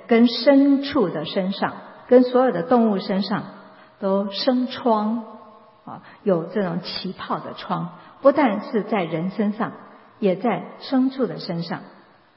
跟牲畜的身上，跟所有的动物身上都生疮啊，有这种起泡的疮，不但是在人身上，也在牲畜的身上。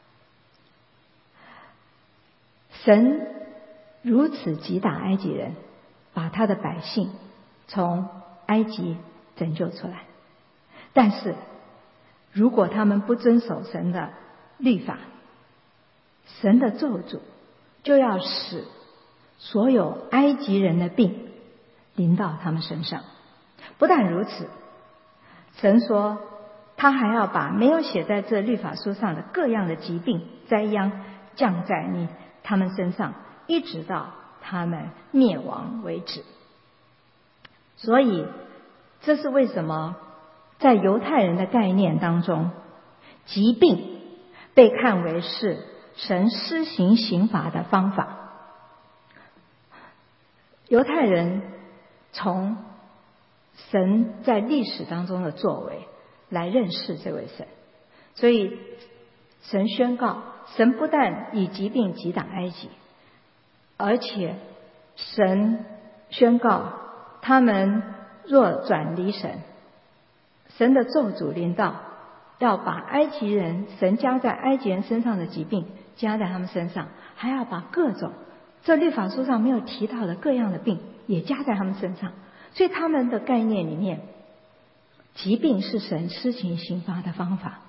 神如此击打埃及人，把他的百姓从埃及拯救出来。但是如果他们不遵守神的律法，神的咒诅就要使所有埃及人的病临到他们身上。不但如此，神说他还要把没有写在这律法书上的各样的疾病灾殃降在你他们身上，一直到他们灭亡为止。所以这是为什么在犹太人的概念当中，疾病被看为是神施行刑罚的方法。犹太人从神在历史当中的作为来认识这位神，所以神宣告，神不但以疾病击打埃及，而且神宣告他们若转离神，神的咒诅临到，要把埃及人神加在埃及人身上的疾病加在他们身上，还要把各种这律法书上没有提到的各样的病也加在他们身上。所以他们的概念里面，疾病是神施行刑罚的方法。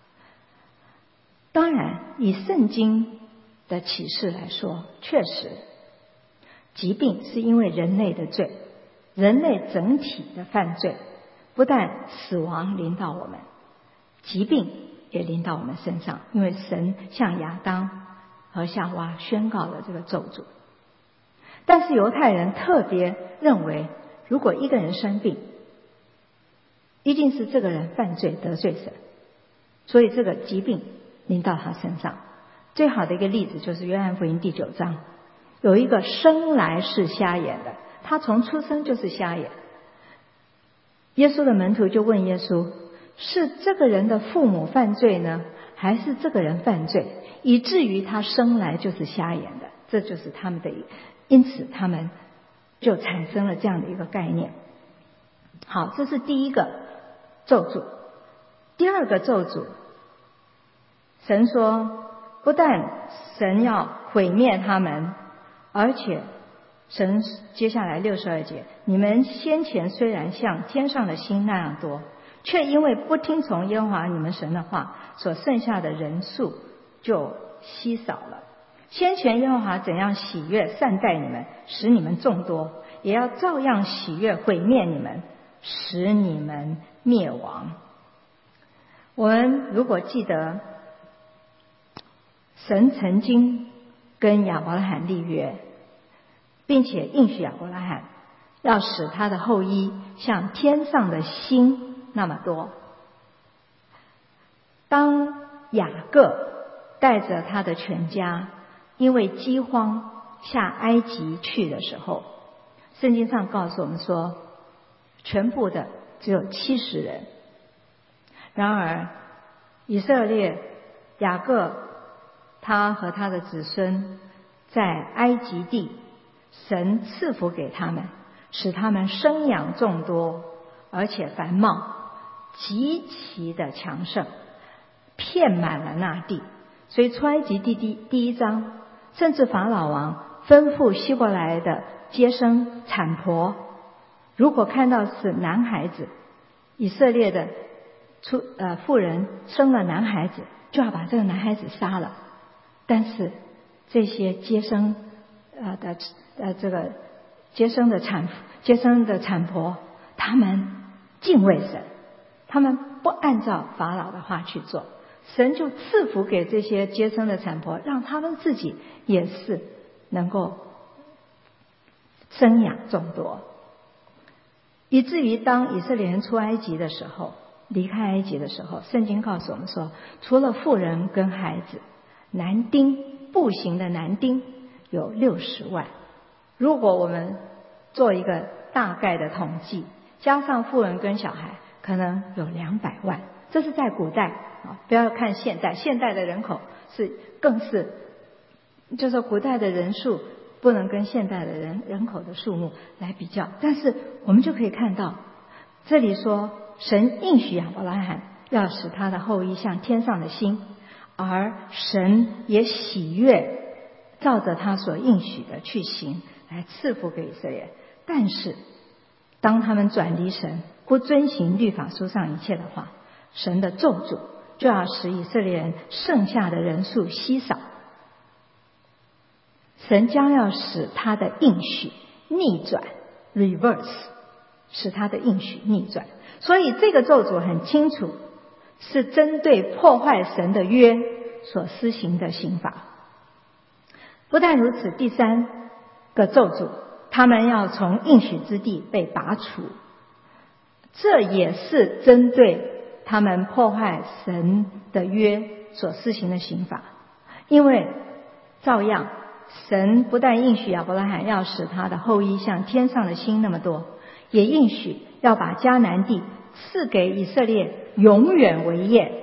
当然以圣经的启示来说，确实疾病是因为人类的罪，人类整体的犯罪，不但死亡临到我们，疾病也临到我们身上，因为神向亚当和夏娃宣告了这个咒诅。但是犹太人特别认为，如果一个人生病，一定是这个人犯罪得罪神，所以这个疾病临到他身上。最好的一个例子就是约翰福音第九章，有一个生来是瞎眼的，他从出生就是瞎眼。耶稣的门徒就问耶稣，是这个人的父母犯罪呢，还是这个人犯罪，以至于他生来就是瞎眼的？这就是他们的，因此他们就产生了这样的一个概念。好，这是第一个咒诅。第二个咒诅，神说不但神要毁灭他们，而且神接下来六十二节，你们先前虽然像天上的星那样多，却因为不听从耶和华你们神的话，所剩下的人数就稀少了。先前耶和华怎样喜悦善待你们，使你们众多，也要照样喜悦毁灭你们，使你们灭亡。我们如果记得，神曾经跟亚伯拉罕立约，并且应许亚伯拉罕要使他的后裔像天上的星那么多。当雅各带着他的全家因为饥荒下埃及去的时候，圣经上告诉我们说，全部的只有七十人。然而以色列雅各他和他的子孙在埃及地，神赐福给他们，使他们生养众多，而且繁茂，极其的强盛，遍满了那地。所以出埃及地第第一章，甚至法老王吩咐希伯来的接生产婆，如果看到是男孩子，以色列的出呃妇人生了男孩子，就要把这个男孩子杀了。但是这些接生呃的呃这个接生的产接生的产婆，他们敬畏神，他们不按照法老的话去做，神就赐福给这些接生的产婆，让他们自己也是能够生养众多，以至于当以色列人出埃及的时候，离开埃及的时候，圣经告诉我们说，除了妇人跟孩子，男丁步行的男丁有六十万。如果我们做一个大概的统计，加上妇人跟小孩，可能有两百万。这是在古代啊，不要看现代，现代的人口是更是就是说古代的人数不能跟现代的人人口的数目来比较，但是我们就可以看到，这里说神应许亚伯拉罕要使他的后裔像天上的星，而神也喜悦照着他所应许的去行，来赐福给以色列。但是当他们转离神，不遵行律法书上一切的话，神的咒诅就要使以色列人剩下的人数稀少，神将要使他的应许逆转 reverse， 使他的应许逆转。所以这个咒诅很清楚是针对破坏神的约所施行的刑罚。不但如此，第三个咒诅，他们要从应许之地被拔除，这也是针对他们破坏神的约所施行的刑罚。因为照样神不但应许亚伯拉罕要使他的后裔像天上的星那么多，也应许要把迦南地赐给以色列永远为业。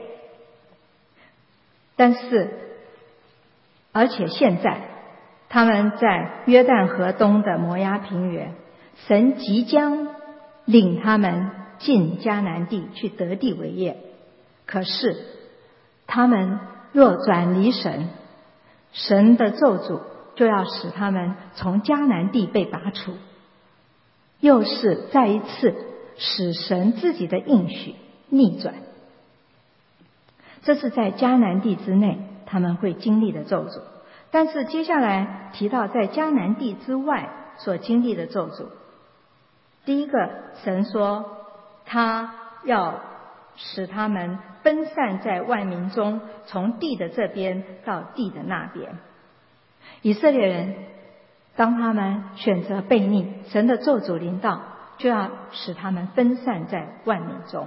但是而且现在他们在约旦河东的摩押平原，神即将领他们进迦南地去得地为业。可是他们若转离神，神的咒诅就要使他们从迦南地被拔除，又是再一次使神自己的应许逆转。这是在迦南地之内他们会经历的咒诅。但是接下来提到在迦南地之外所经历的咒诅，第一个，神说他要使他们分散在万民中，从地的这边到地的那边。以色列人当他们选择悖逆，神的咒诅临到，就要使他们分散在万民中。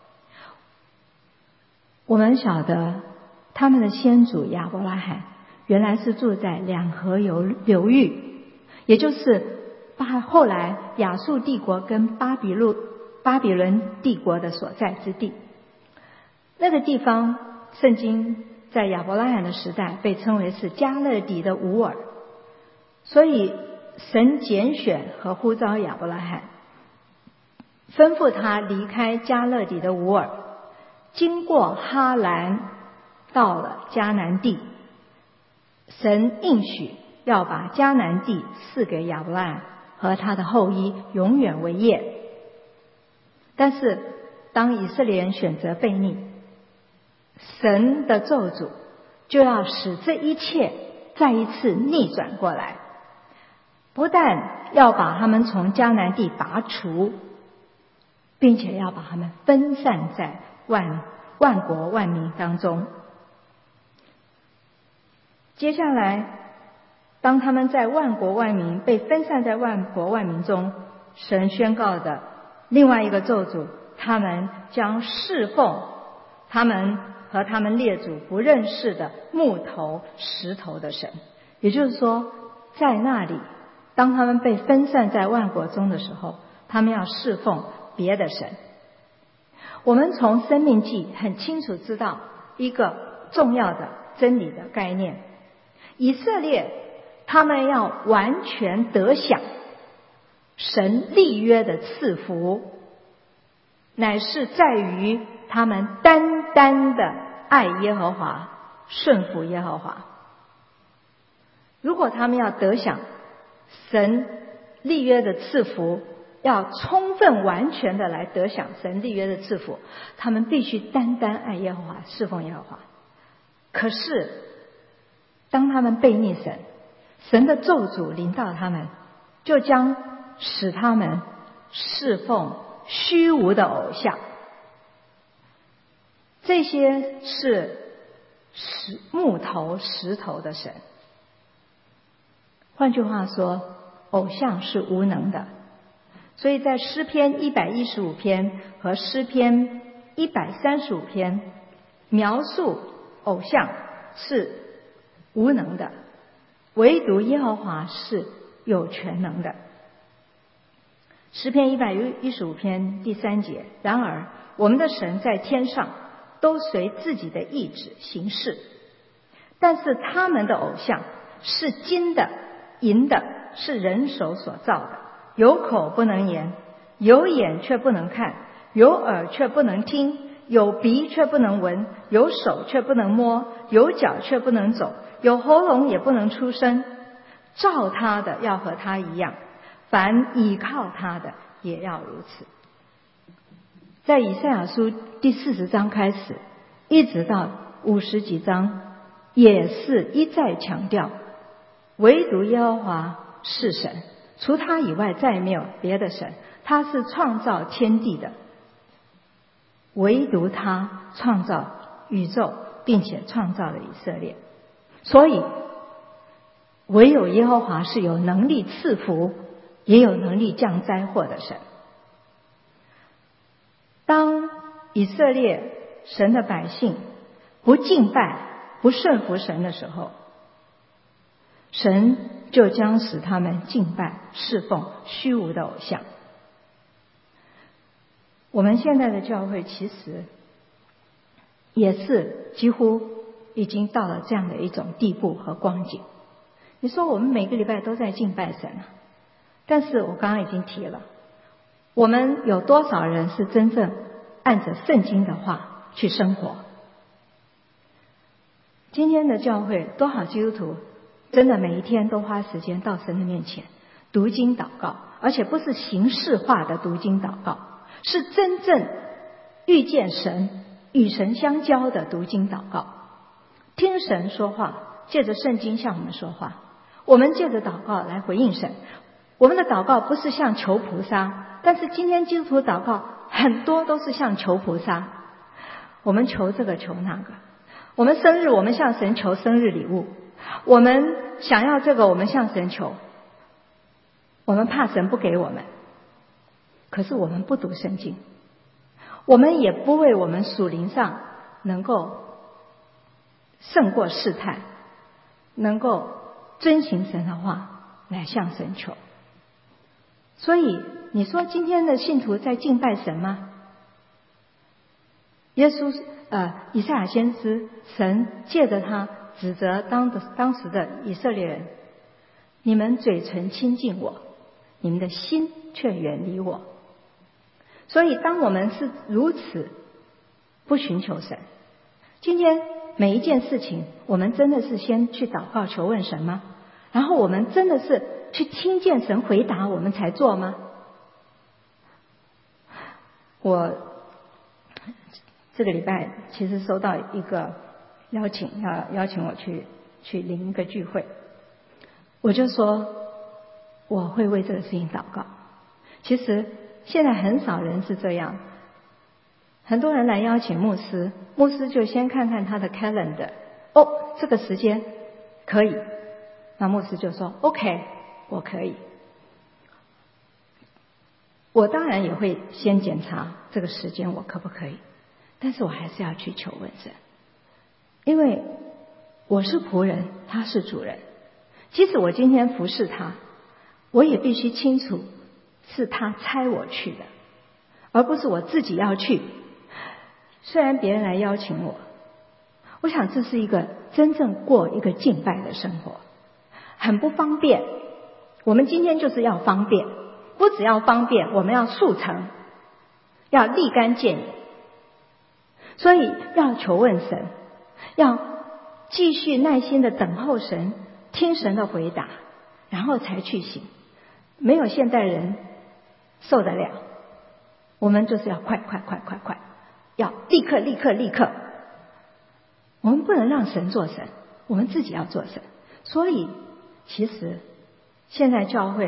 我们晓得他们的先祖亚伯拉罕原来是住在两河流域，也就是后来亚述帝国跟巴比伦巴比伦帝国的所在之地。那个地方圣经在亚伯拉罕的时代被称为是迦勒底的吾尔，所以神拣选和呼召亚伯拉罕，吩咐他离开迦勒底的吾尔，经过哈兰到了迦南地。神应许要把迦南地赐给亚伯拉罕和他的后裔永远为业。但是当以色列人选择悖逆，神的咒诅就要使这一切再一次逆转过来，不但要把他们从迦南地拔除，并且要把他们分散在万万国万民当中。接下来当他们在万国万民被分散在万国万民中，神宣告的另外一个咒诅，他们将侍奉他们和他们列祖不认识的木头石头的神。也就是说，在那里当他们被分散在万国中的时候，他们要侍奉别的神。我们从申命记很清楚知道一个重要的真理的概念，以色列他们要完全得享神立约的赐福，乃是在于他们单单的爱耶和华，顺服耶和华。如果他们要得享神立约的赐福，要充分完全的来得享神立约的赐福，他们必须单单爱耶和华，侍奉耶和华。可是当他们悖逆神，神的咒诅临到他们，就将使他们侍奉虚无的偶像。这些是石木头石头的神。换句话说，偶像是无能的。所以在诗篇一百一十五篇和诗篇一百三十五篇描述偶像是无能的，唯独耶和华是有全能的。诗篇一百一十五篇第三节，然而我们的神在天上都随自己的意志行事，但是他们的偶像是金的、银的，是人手所造的，有口不能言，有眼却不能看，有耳却不能听，有鼻却不能闻，有手却不能摸，有脚却不能走，有喉咙也不能出声。照他的要和他一样，凡倚靠他的也要如此。在以赛亚书第四十章开始，一直到五十几章，也是一再强调，唯独耶和华是神，除他以外再没有别的神。他是创造天地的，唯独他创造宇宙，并且创造了以色列。所以唯有耶和华是有能力赐福，也有能力降灾祸的神。当以色列神的百姓不敬拜、不顺服神的时候，神就将使他们敬拜、侍奉虚无的偶像。我们现在的教会其实也是几乎已经到了这样的一种地步和光景。你说我们每个礼拜都在敬拜神啊，但是我刚刚已经提了，我们有多少人是真正按着圣经的话去生活？今天的教会多少基督徒真的每一天都花时间到神的面前读经祷告，而且不是形式化的读经祷告，是真正遇见神、与神相交的读经祷告，听神说话，借着圣经向我们说话，我们借着祷告来回应神。我们的祷告不是像求菩萨，但是今天基督徒祷告很多都是像求菩萨，我们求这个求那个，我们生日我们向神求生日礼物，我们想要这个我们向神求，我们怕神不给我们，可是我们不读圣经，我们也不为我们属灵上能够胜过试探，能够遵行神的话来向神求。所以你说今天的信徒在敬拜神吗？耶稣呃，以赛亚先知，神借着他指责当的当时的以色列人，你们嘴唇亲近我，你们的心却远离我。所以当我们是如此不寻求神，今天每一件事情我们真的是先去祷告求问神吗？然后我们真的是去听见神回答我们才做吗？我这个礼拜其实收到一个邀请，要邀请我去去领一个聚会，我就说我会为这个事情祷告。其实现在很少人是这样，很多人来邀请牧师，牧师就先看看他的 calendar， 哦，这个时间可以，那牧师就说 OK， 我可以。我当然也会先检查这个时间我可不可以，但是我还是要去求问神，因为我是仆人，他是主人。即使我今天服侍他，我也必须清楚是他差我去的，而不是我自己要去。虽然别人来邀请我，我想这是一个真正过一个敬拜的生活，很不方便。我们今天就是要方便，不只要方便，我们要速成，要立竿见影。所以要求问神，要继续耐心的等候神，听神的回答，然后才去行。没有现代人受得了，我们就是要快快快快快，要立刻立刻立刻。我们不能让神做神，我们自己要做神。所以其实现在教会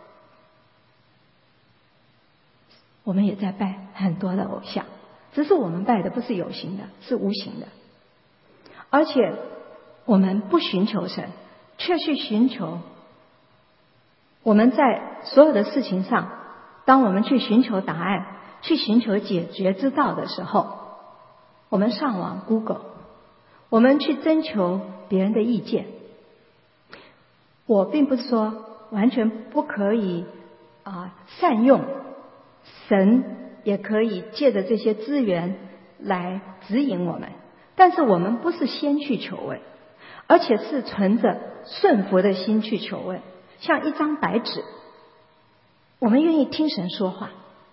我们也在拜很多的偶像，只是我们拜的不是有形的，是无形的。而且我们不寻求神，却去寻求。我们在所有的事情上，当我们去寻求答案，去寻求解决之道的时候，我们上网 Google， 我们去征求别人的意见。我并不是说完全不可以啊、呃、善用，神也可以借着这些资源来指引我们，但是我们不是先去求问， 而且是存着顺服的心去求问，像一张白纸，我们愿意听神说话，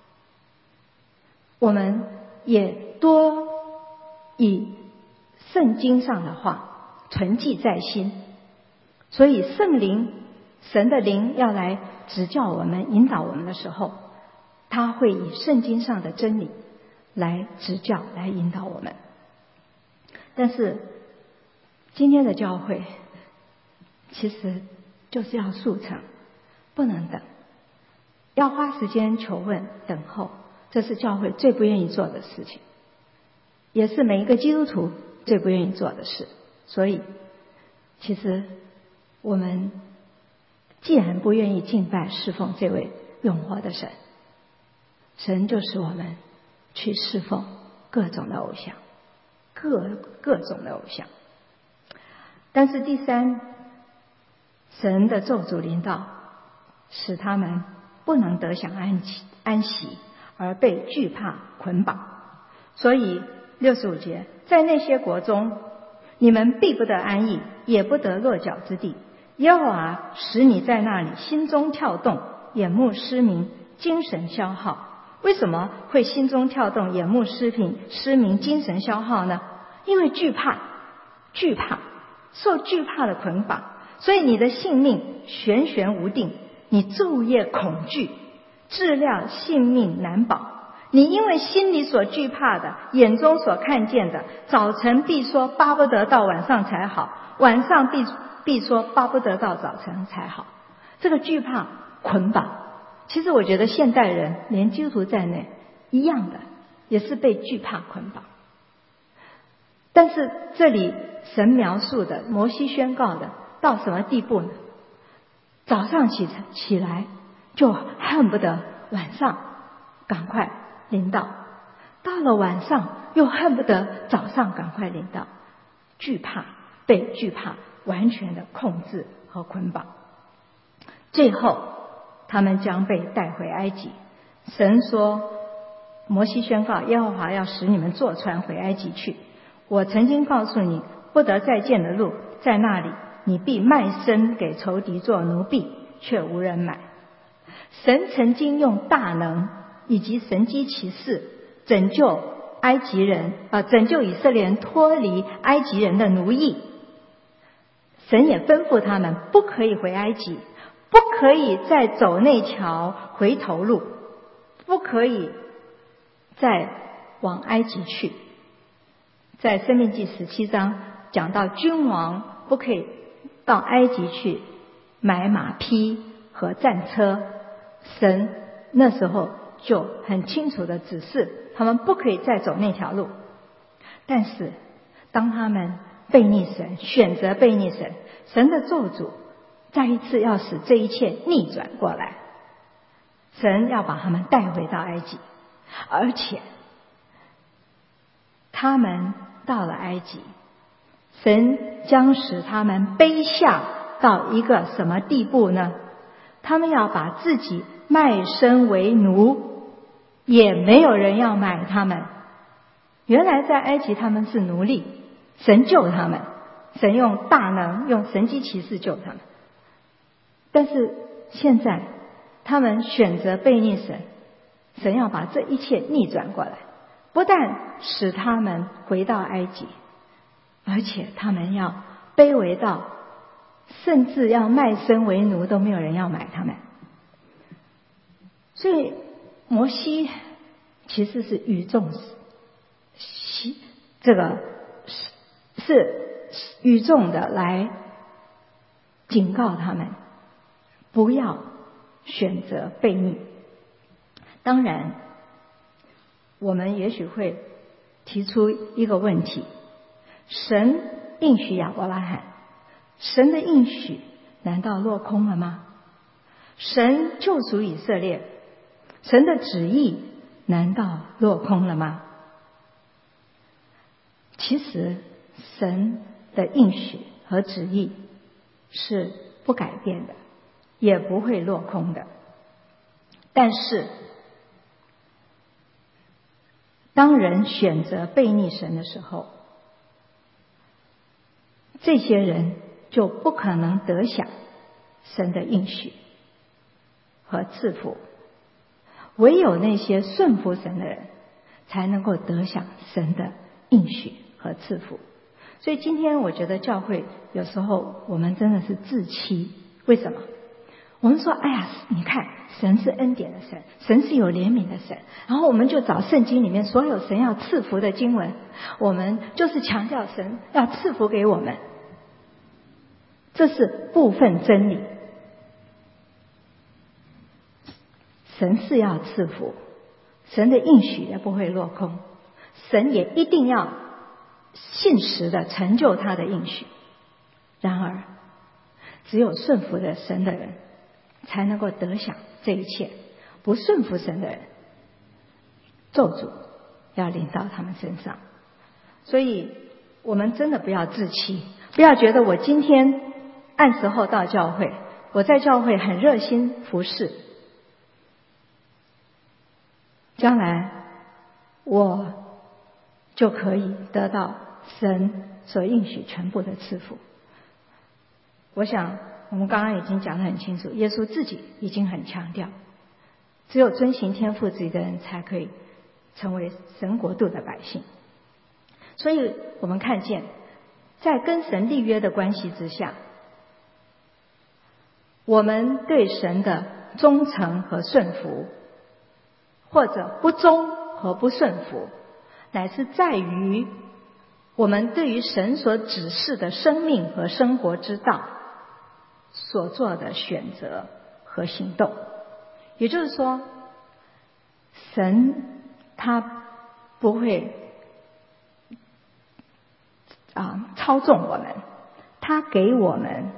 我们也多以圣经上的话存记在心。所以圣灵，神的灵要来指教我们、引导我们的时候，他会以圣经上的真理来指教、来引导我们。但是今天的教会其实就是要速成，不能等，要花时间求问、等候，这是教会最不愿意做的事情，也是每一个基督徒最不愿意做的事。所以其实我们既然不愿意敬拜侍奉这位永活的神，神就使我们去侍奉各种的偶像，各各种的偶像。但是第三，神的咒诅临到，使他们不能得享安息安息，而被惧怕捆绑。所以六十五节，在那些国中，你们必不得安逸，也不得落脚之地。耶和华使你在那里心中跳动，眼目失明，精神消耗。为什么会心中跳动，眼目失明，失明，精神消耗呢？因为惧怕，惧怕，受惧怕的捆绑，所以你的性命悬悬无定，你昼夜恐惧，治疗性命难保。你因为心里所惧怕的，眼中所看见的，早晨必说巴不得到晚上才好，晚上必必说巴不得到早晨才好。这个惧怕捆绑，其实我觉得现代人连基督徒在内一样的，也是被惧怕捆绑。但是这里神描述的，摩西宣告的到什么地步呢？早上起起来就恨不得晚上赶快临到，到了晚上又恨不得早上赶快临到，惧怕，被惧怕完全的控制和捆绑。最后他们将被带回埃及。神说，摩西宣告，耶和华要使你们坐船回埃及去。我曾经告诉你不得再见的路，在那里你必卖身给仇敌做奴婢，却无人买。神曾经用大能以及神迹奇事拯救埃及人，呃，拯救以色列人脱离埃及人的奴役。神也吩咐他们不可以回埃及，不可以再走那条回头路，不可以再往埃及去。在申命记十七章讲到，君王不可以到埃及去买马匹和战车，神那时候就很清楚的指示他们不可以再走那条路。但是当他们悖逆神，选择悖逆神，神的咒诅再一次要使这一切逆转过来，神要把他们带回到埃及，而且他们到了埃及，神将使他们卑下到一个什么地步呢？他们要把自己卖身为奴，也没有人要买他们。原来在埃及他们是奴隶，神救他们，神用大能用神迹奇事救他们。但是现在他们选择悖逆神，神要把这一切逆转过来，不但使他们回到埃及，而且他们要卑微到甚至要卖身为奴都没有人要买他们。所以摩西其实是语重这个是语重的来警告他们不要选择悖逆。当然我们也许会提出一个问题，神应许亚伯拉罕，神的应许难道落空了吗？神救赎以色列，神的旨意难道落空了吗？其实神的应许和旨意是不改变的，也不会落空的。但是当人选择悖逆神的时候， 这些人就不可能得享神的应许和赐福。唯有那些顺服神的人才能够得享神的应许和赐福。所以今天我觉得教会有时候我们真的是自欺。为什么？我们说哎呀，你看神是恩典的神，神是有怜悯的神，然后我们就找圣经里面所有神要赐福的经文，我们就是强调神要赐福给我们，这是部分真理。神是要赐福，神的应许也不会落空，神也一定要信实的成就他的应许。然而只有顺服的神的人才能够得享这一切，不顺服神的人，咒诅要临到他们身上。所以我们真的不要自欺，不要觉得我今天按时候到教会，我在教会很热心服侍，将来我就可以得到神所应许全部的赐福。我想我们刚刚已经讲得很清楚，耶稣自己已经很强调，只有遵行天父旨意的人才可以成为神国度的百姓。所以我们看见在跟神立约的关系之下，我们对神的忠诚和顺服，或者不忠和不顺服，乃是在于我们对于神所指示的生命和生活之道所做的选择和行动。也就是说，神他不会啊操纵我们，他给我们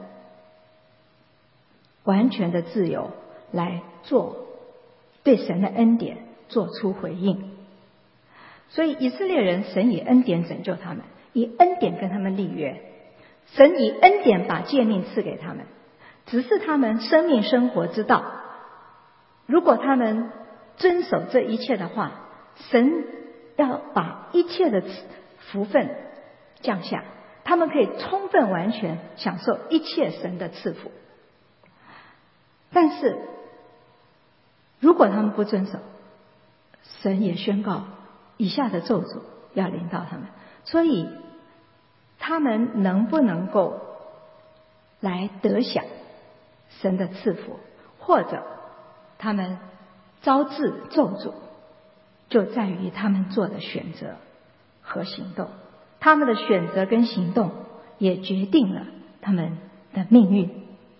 完全的自由来做对神的恩典做出回应。所以以色列人，神以恩典拯救他们，以恩典跟他们立约，神以恩典把诫命赐给他们，只是他们生命生活之道。如果他们遵守这一切的话，神要把一切的福分降下，他们可以充分完全享受一切神的赐福。但是如果他们不遵守，神也宣告以下的咒诅要临到他们。所以他们能不能够来得享神的赐福，或者他们招致咒诅，就在于他们做的选择和行动。他们的选择跟行动也决定了他们的命运。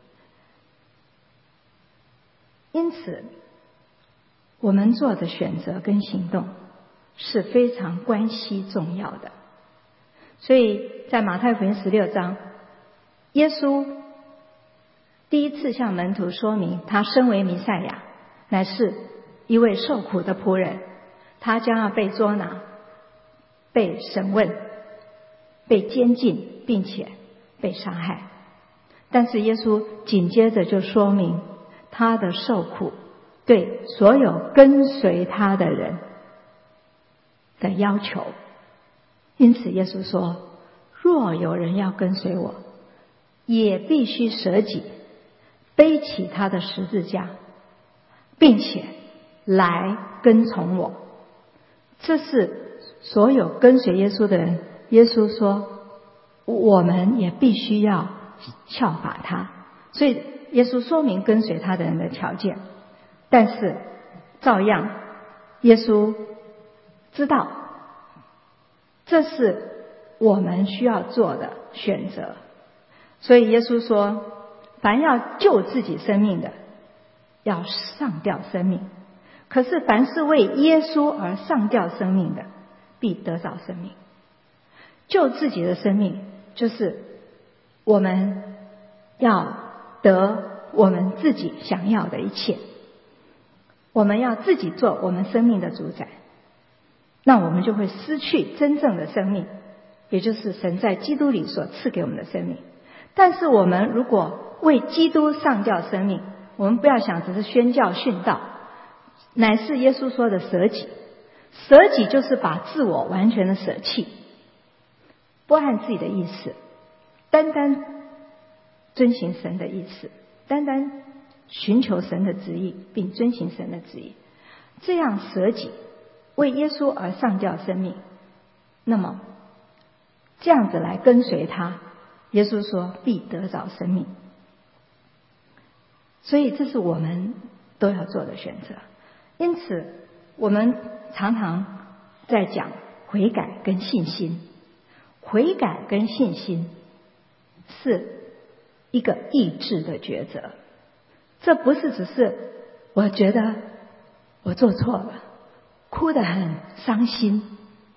因此我们做的选择跟行动是非常关系重要的。所以在马太福音十六章，耶稣第一次向门徒说明他身为弥赛亚，乃是一位受苦的仆人，他将要被捉拿，被审问，被监禁，并且被杀害。但是耶稣紧接着就说明他的受苦对所有跟随他的人的要求。因此耶稣说，若有人要跟随我，也必须舍己，背起他的十字架，并且来跟从我。这是所有跟随耶稣的人，耶稣说我们也必须要效法他。所以耶稣说明跟随他的人的条件，但是照样耶稣知道这是我们需要做的选择。所以耶稣说，凡要救自己生命的，要上吊生命，可是凡是为耶稣而上吊生命的，必得着生命。救自己的生命，就是我们要得我们自己想要的一切，我们要自己做我们生命的主宰，那我们就会失去真正的生命，也就是神在基督里所赐给我们的生命。但是我们如果为基督上吊生命，我们不要想只是宣教殉道，乃是耶稣说的舍己。舍己就是把自我完全的舍弃，不按自己的意思， 单单遵行神的意思，单单寻求神的旨意，并遵行神的旨意，这样舍己为耶稣而上吊生命，那么这样子来跟随他，耶稣说必得着生命。所以这是我们都要做的选择。因此我们常常在讲悔改跟信心，悔改跟信心是一个意志的抉择，这不是只是我觉得我做错了，哭得很伤心，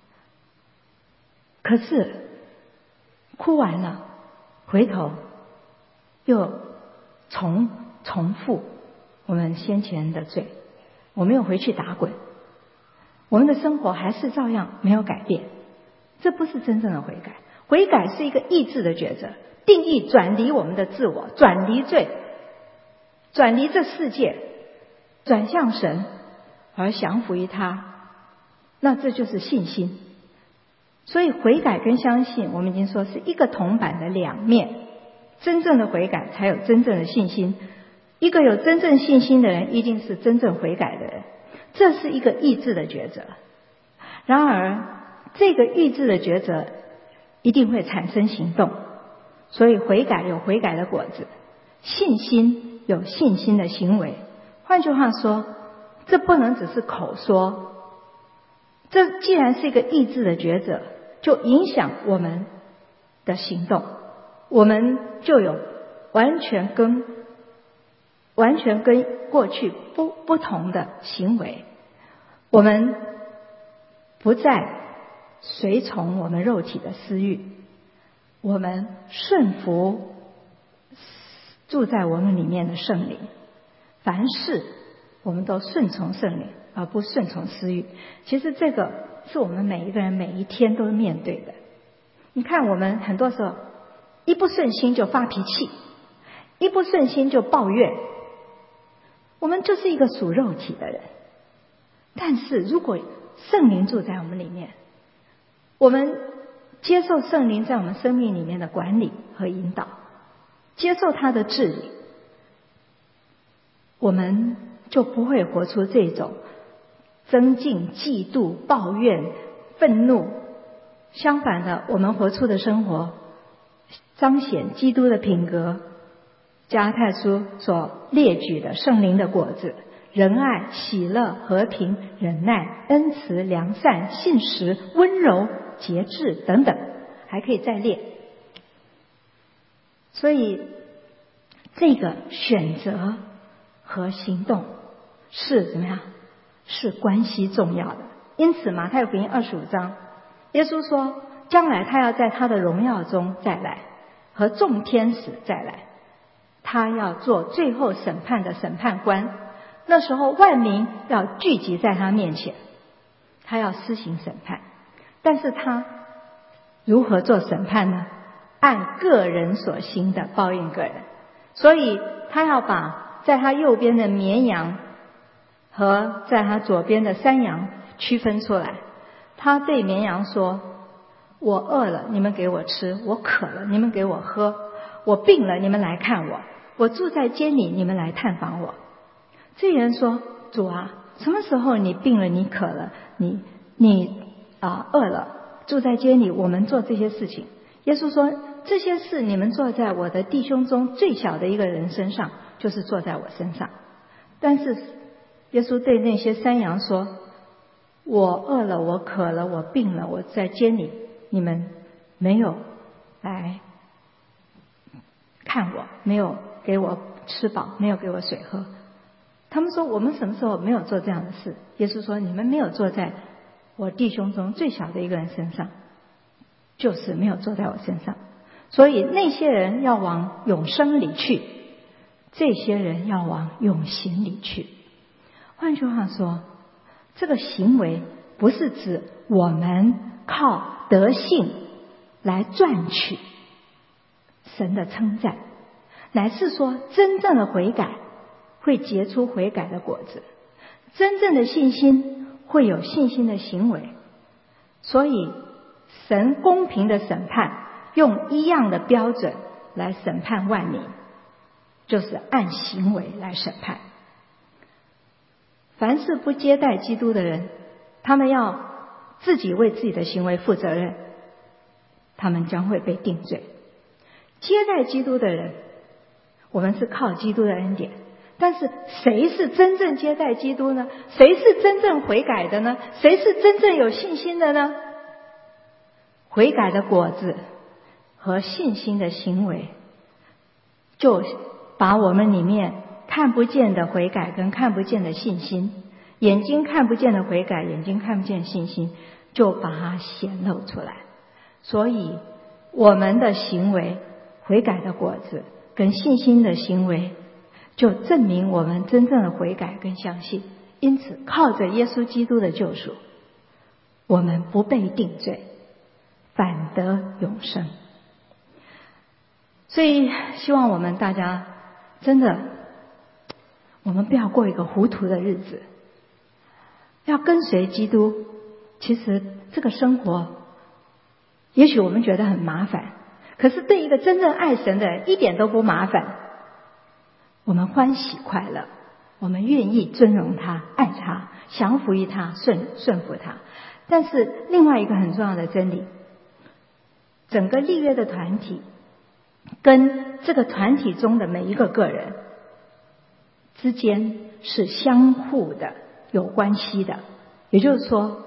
可是哭完了回头又重重复我们先前的罪，我没有回去打滚，我们的生活还是照样没有改变，这不是真正的悔改。悔改是一个意志的抉择，定义转离我们的自我，转离罪，转离这世界，转向神而降服于他，那这就是信心。所以悔改跟相信，我们已经说是一个铜板的两面，真正的悔改才有真正的信心。一个有真正信心的人，一定是真正悔改的人，这是一个意志的抉择。然而这个意志的抉择一定会产生行动，所以悔改有悔改的果子，信心有信心的行为。换句话说，这不能只是口说，这既然是一个意志的抉择，就影响我们的行动，我们就有完全跟完全跟过去不不同的行为。我们不再随从我们肉体的私欲，我们顺服住在我们里面的圣灵，凡事我们都顺从圣灵而不顺从私欲。其实这个是我们每一个人每一天都面对的。你看我们很多时候一不顺心就发脾气，一不顺心就抱怨，我们就是一个属肉体的人。但是如果圣灵住在我们里面，我们接受圣灵在我们生命里面的管理和引导，接受他的治理，我们就不会活出这种增进、嫉妒、抱怨、愤怒。相反的，我们活出的生活彰显基督的品格。加拉太书所列举的圣灵的果子，仁爱、喜乐、和平、忍耐、恩慈、良善、信实、温柔、节制等等，还可以再列。所以这个选择和行动是怎么样？是关系重要的。因此马太福音二十五章，耶稣说将来他要在他的荣耀中再来，和众天使再来，他要做最后审判的审判官。那时候万民要聚集在他面前，他要施行审判。但是他如何做审判呢？按个人所行的报应个人。所以他要把在他右边的绵羊和在他左边的山羊区分出来。他对绵羊说，我饿了你们给我吃，我渴了你们给我喝，我病了你们来看我，我住在监里你们来探访我。这人说，主啊，什么时候你病了，你渴了，你你啊、呃、饿了，住在监里，我们做这些事情。耶稣说，这些事你们做在我的弟兄中最小的一个人身上，就是做在我身上。但是耶稣对那些山羊说，我饿了，我渴了，我病了，我在监里，你们没有来看我，没有给我吃饱，没有给我水喝。他们说，我们什么时候没有做这样的事？耶稣说，你们没有做在我弟兄中最小的一个人身上，就是没有做在我身上。所以那些人要往永生里去，这些人要往永刑里去。换句话说，这个行为不是指我们靠德性来赚取神的称赞，乃是说真正的悔改会结出悔改的果子，真正的信心会有信心的行为。所以神公平的审判用一样的标准来审判万民，就是按行为来审判。凡是不接待基督的人，他们要自己为自己的行为负责任，他们将会被定罪。接待基督的人，我们是靠基督的恩典，但是谁是真正接待基督呢？谁是真正悔改的呢？谁是真正有信心的呢？悔改的果子和信心的行为，就把我们里面看不见的悔改跟看不见的信心，眼睛看不见的悔改，眼睛看不见的信心，就把它显露出来。所以我们的行为，悔改的果子跟信心的行为，就证明我们真正的悔改跟相信。因此靠着耶稣基督的救赎，我们不被定罪，反得永生。所以希望我们大家真的，我们不要过一个糊涂的日子，要跟随基督。其实这个生活也许我们觉得很麻烦，可是对一个真正爱神的人一点都不麻烦。我们欢喜快乐，我们愿意尊荣他，爱他，降服于他，顺顺服他。但是另外一个很重要的真理，整个立约的团体跟这个团体中的每一个个人之间是相互的有关系的。也就是说，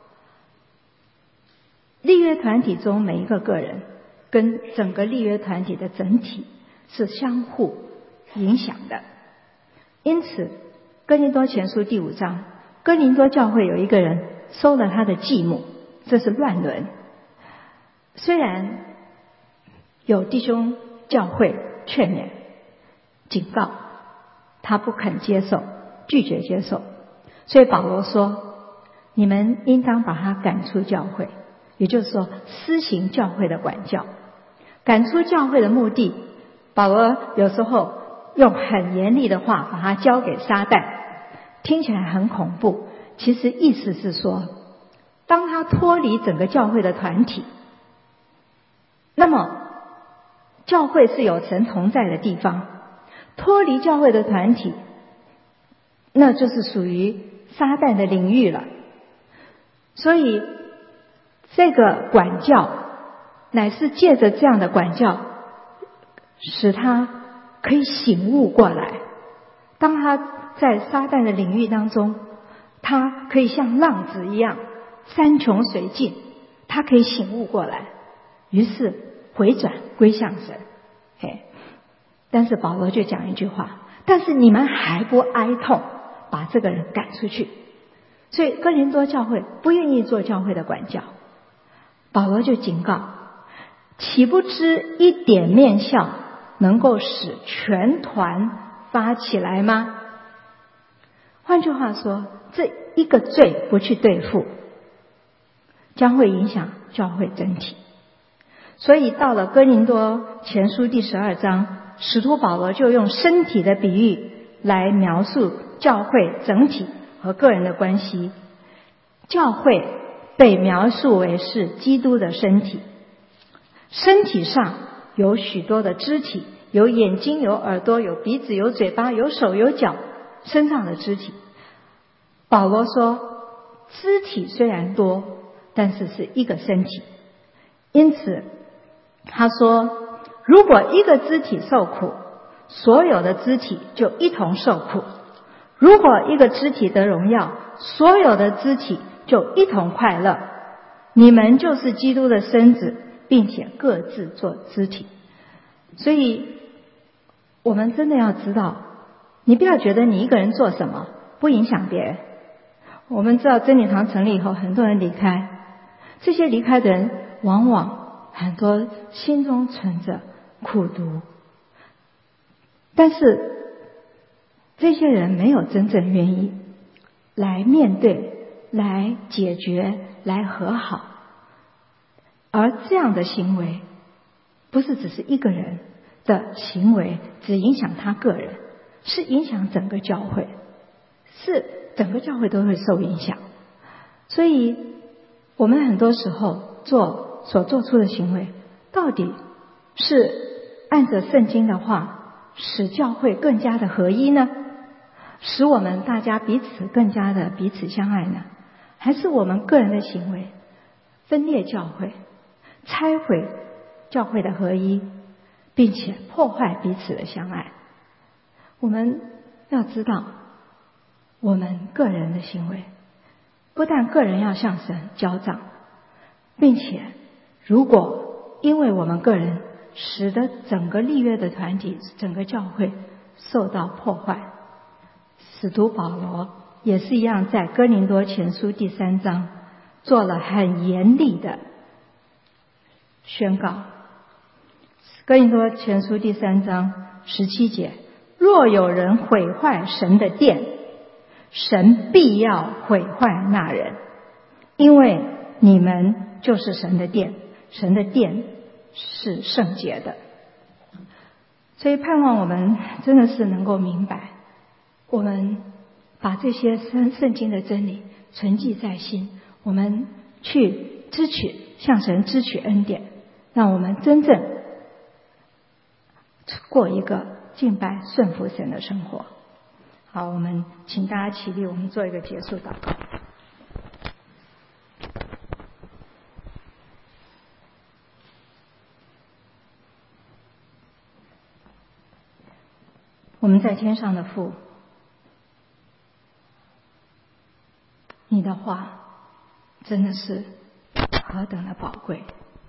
立约团体中每一个个人跟整个立约团体的整体是相互影响的。因此哥林多前书第五章，哥林多教会有一个人收了他的祭物，这是乱伦。虽然有弟兄教会劝勉警告，他不肯接受，拒绝接受，所以保罗说，你们应当把他赶出教会。也就是说，施行教会的管教。赶出教会的目的，保罗有时候用很严厉的话把他交给撒旦，听起来很恐怖，其实意思是说，当他脱离整个教会的团体，那么教会是有神同在的地方，脱离教会的团体，那就是属于撒旦的领域了。所以这个管教乃是借着这样的管教，使他可以醒悟过来。当他在撒旦的领域当中，他可以像浪子一样山穷水尽，他可以醒悟过来，于是回转归向神。嘿，但是保罗就讲一句话，但是你们还不哀痛，把这个人赶出去。所以哥林多教会不愿意做教会的管教，保罗就警告，岂不知一点面笑能够使全团发起来吗？换句话说，这一个罪不去对付，将会影响教会整体。所以到了哥林多前书第十二章，使徒保罗就用身体的比喻来描述教会整体和个人的关系。教会被描述为是基督的身体，身体上有许多的肢体，有眼睛，有耳朵，有鼻子，有嘴巴，有手，有脚，身上的肢体。保罗说，肢体虽然多，但是是一个身体。因此他说，如果一个肢体受苦，所有的肢体就一同受苦；如果一个肢体得荣耀，所有的肢体就一同快乐。你们就是基督的身子，并且各自做肢体。所以我们真的要知道，你不要觉得你一个人做什么不影响别人。我们知道真理堂成立以后，很多人离开，这些离开的人往往很多心中存着苦毒，但是这些人没有真正愿意来面对，来解决，来和好。而这样的行为不是只是一个人的行为，只影响他个人，是影响整个教会，是整个教会都会受影响。所以我们很多时候做所做出的行为到底是按着圣经的话，使教会更加的合一呢？使我们大家彼此更加的彼此相爱呢？还是我们个人的行为分裂教会，拆毁教会的合一，并且破坏彼此的相爱？我们要知道，我们个人的行为不但个人要向神交账，并且如果因为我们个人使得整个立约的团体，整个教会受到破坏，使徒保罗也是一样，在哥林多前书第三章做了很严厉的宣告。哥林多前书第三章十七节，若有人毁坏神的殿，神必要毁坏那人，因为你们就是神的殿，神的殿是圣洁的。所以盼望我们真的是能够明白，我们把这些圣圣经的真理存记在心，我们去支取，向神支取恩典，让我们真正过一个敬拜顺服神的生活。好，我们请大家起立，我们做一个结束祷告。我们在天上的父，你的话真的是何等的宝贵。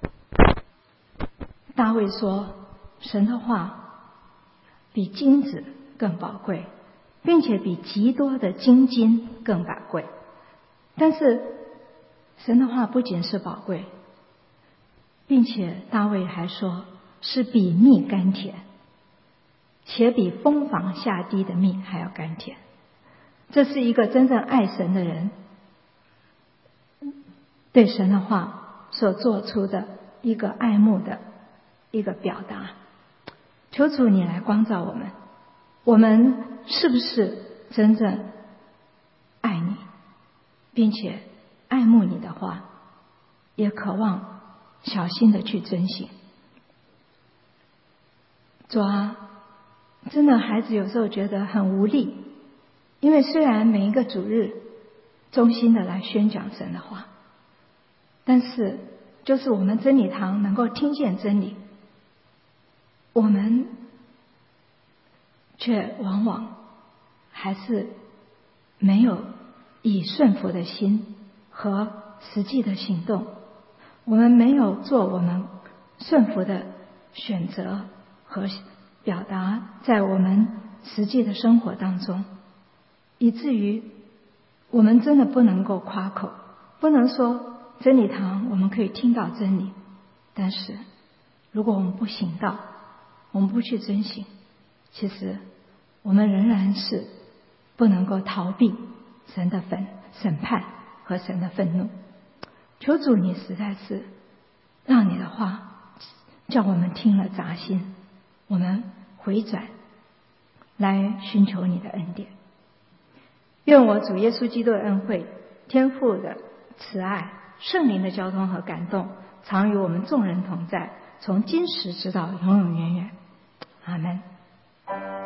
大卫说，神的话比金子更宝贵，并且比极多的金金更宝贵。但是神的话不仅是宝贵，并且大卫还说是比蜜甘甜，且比蜂房下滴的蜜还要甘甜。这是一个真正爱神的人对神的话所做出的一个爱慕的一个表达。求主你来光照我们，我们是不是真正爱你，并且爱慕你的话，也渴望小心的去遵行。主啊，真的孩子有时候觉得很无力，因为虽然每一个主日衷心的来宣讲神的话，但是就是我们真理堂能够听见真理，我们却往往还是没有以顺服的心和实际的行动，我们没有做我们顺服的选择和表达在我们实际的生活当中，以至于我们真的不能够夸口，不能说真理堂我们可以听到真理，但是如果我们不行道，我们不去遵行，其实我们仍然是不能够逃避神的审审判和神的愤怒。求主你实在是让你的话叫我们听了扎心，我们回转来寻求你的恩典。愿我主耶稣基督的恩惠、天父的慈爱、圣灵的交通和感动常与我们众人同在，从今时直到永永远远。阿们。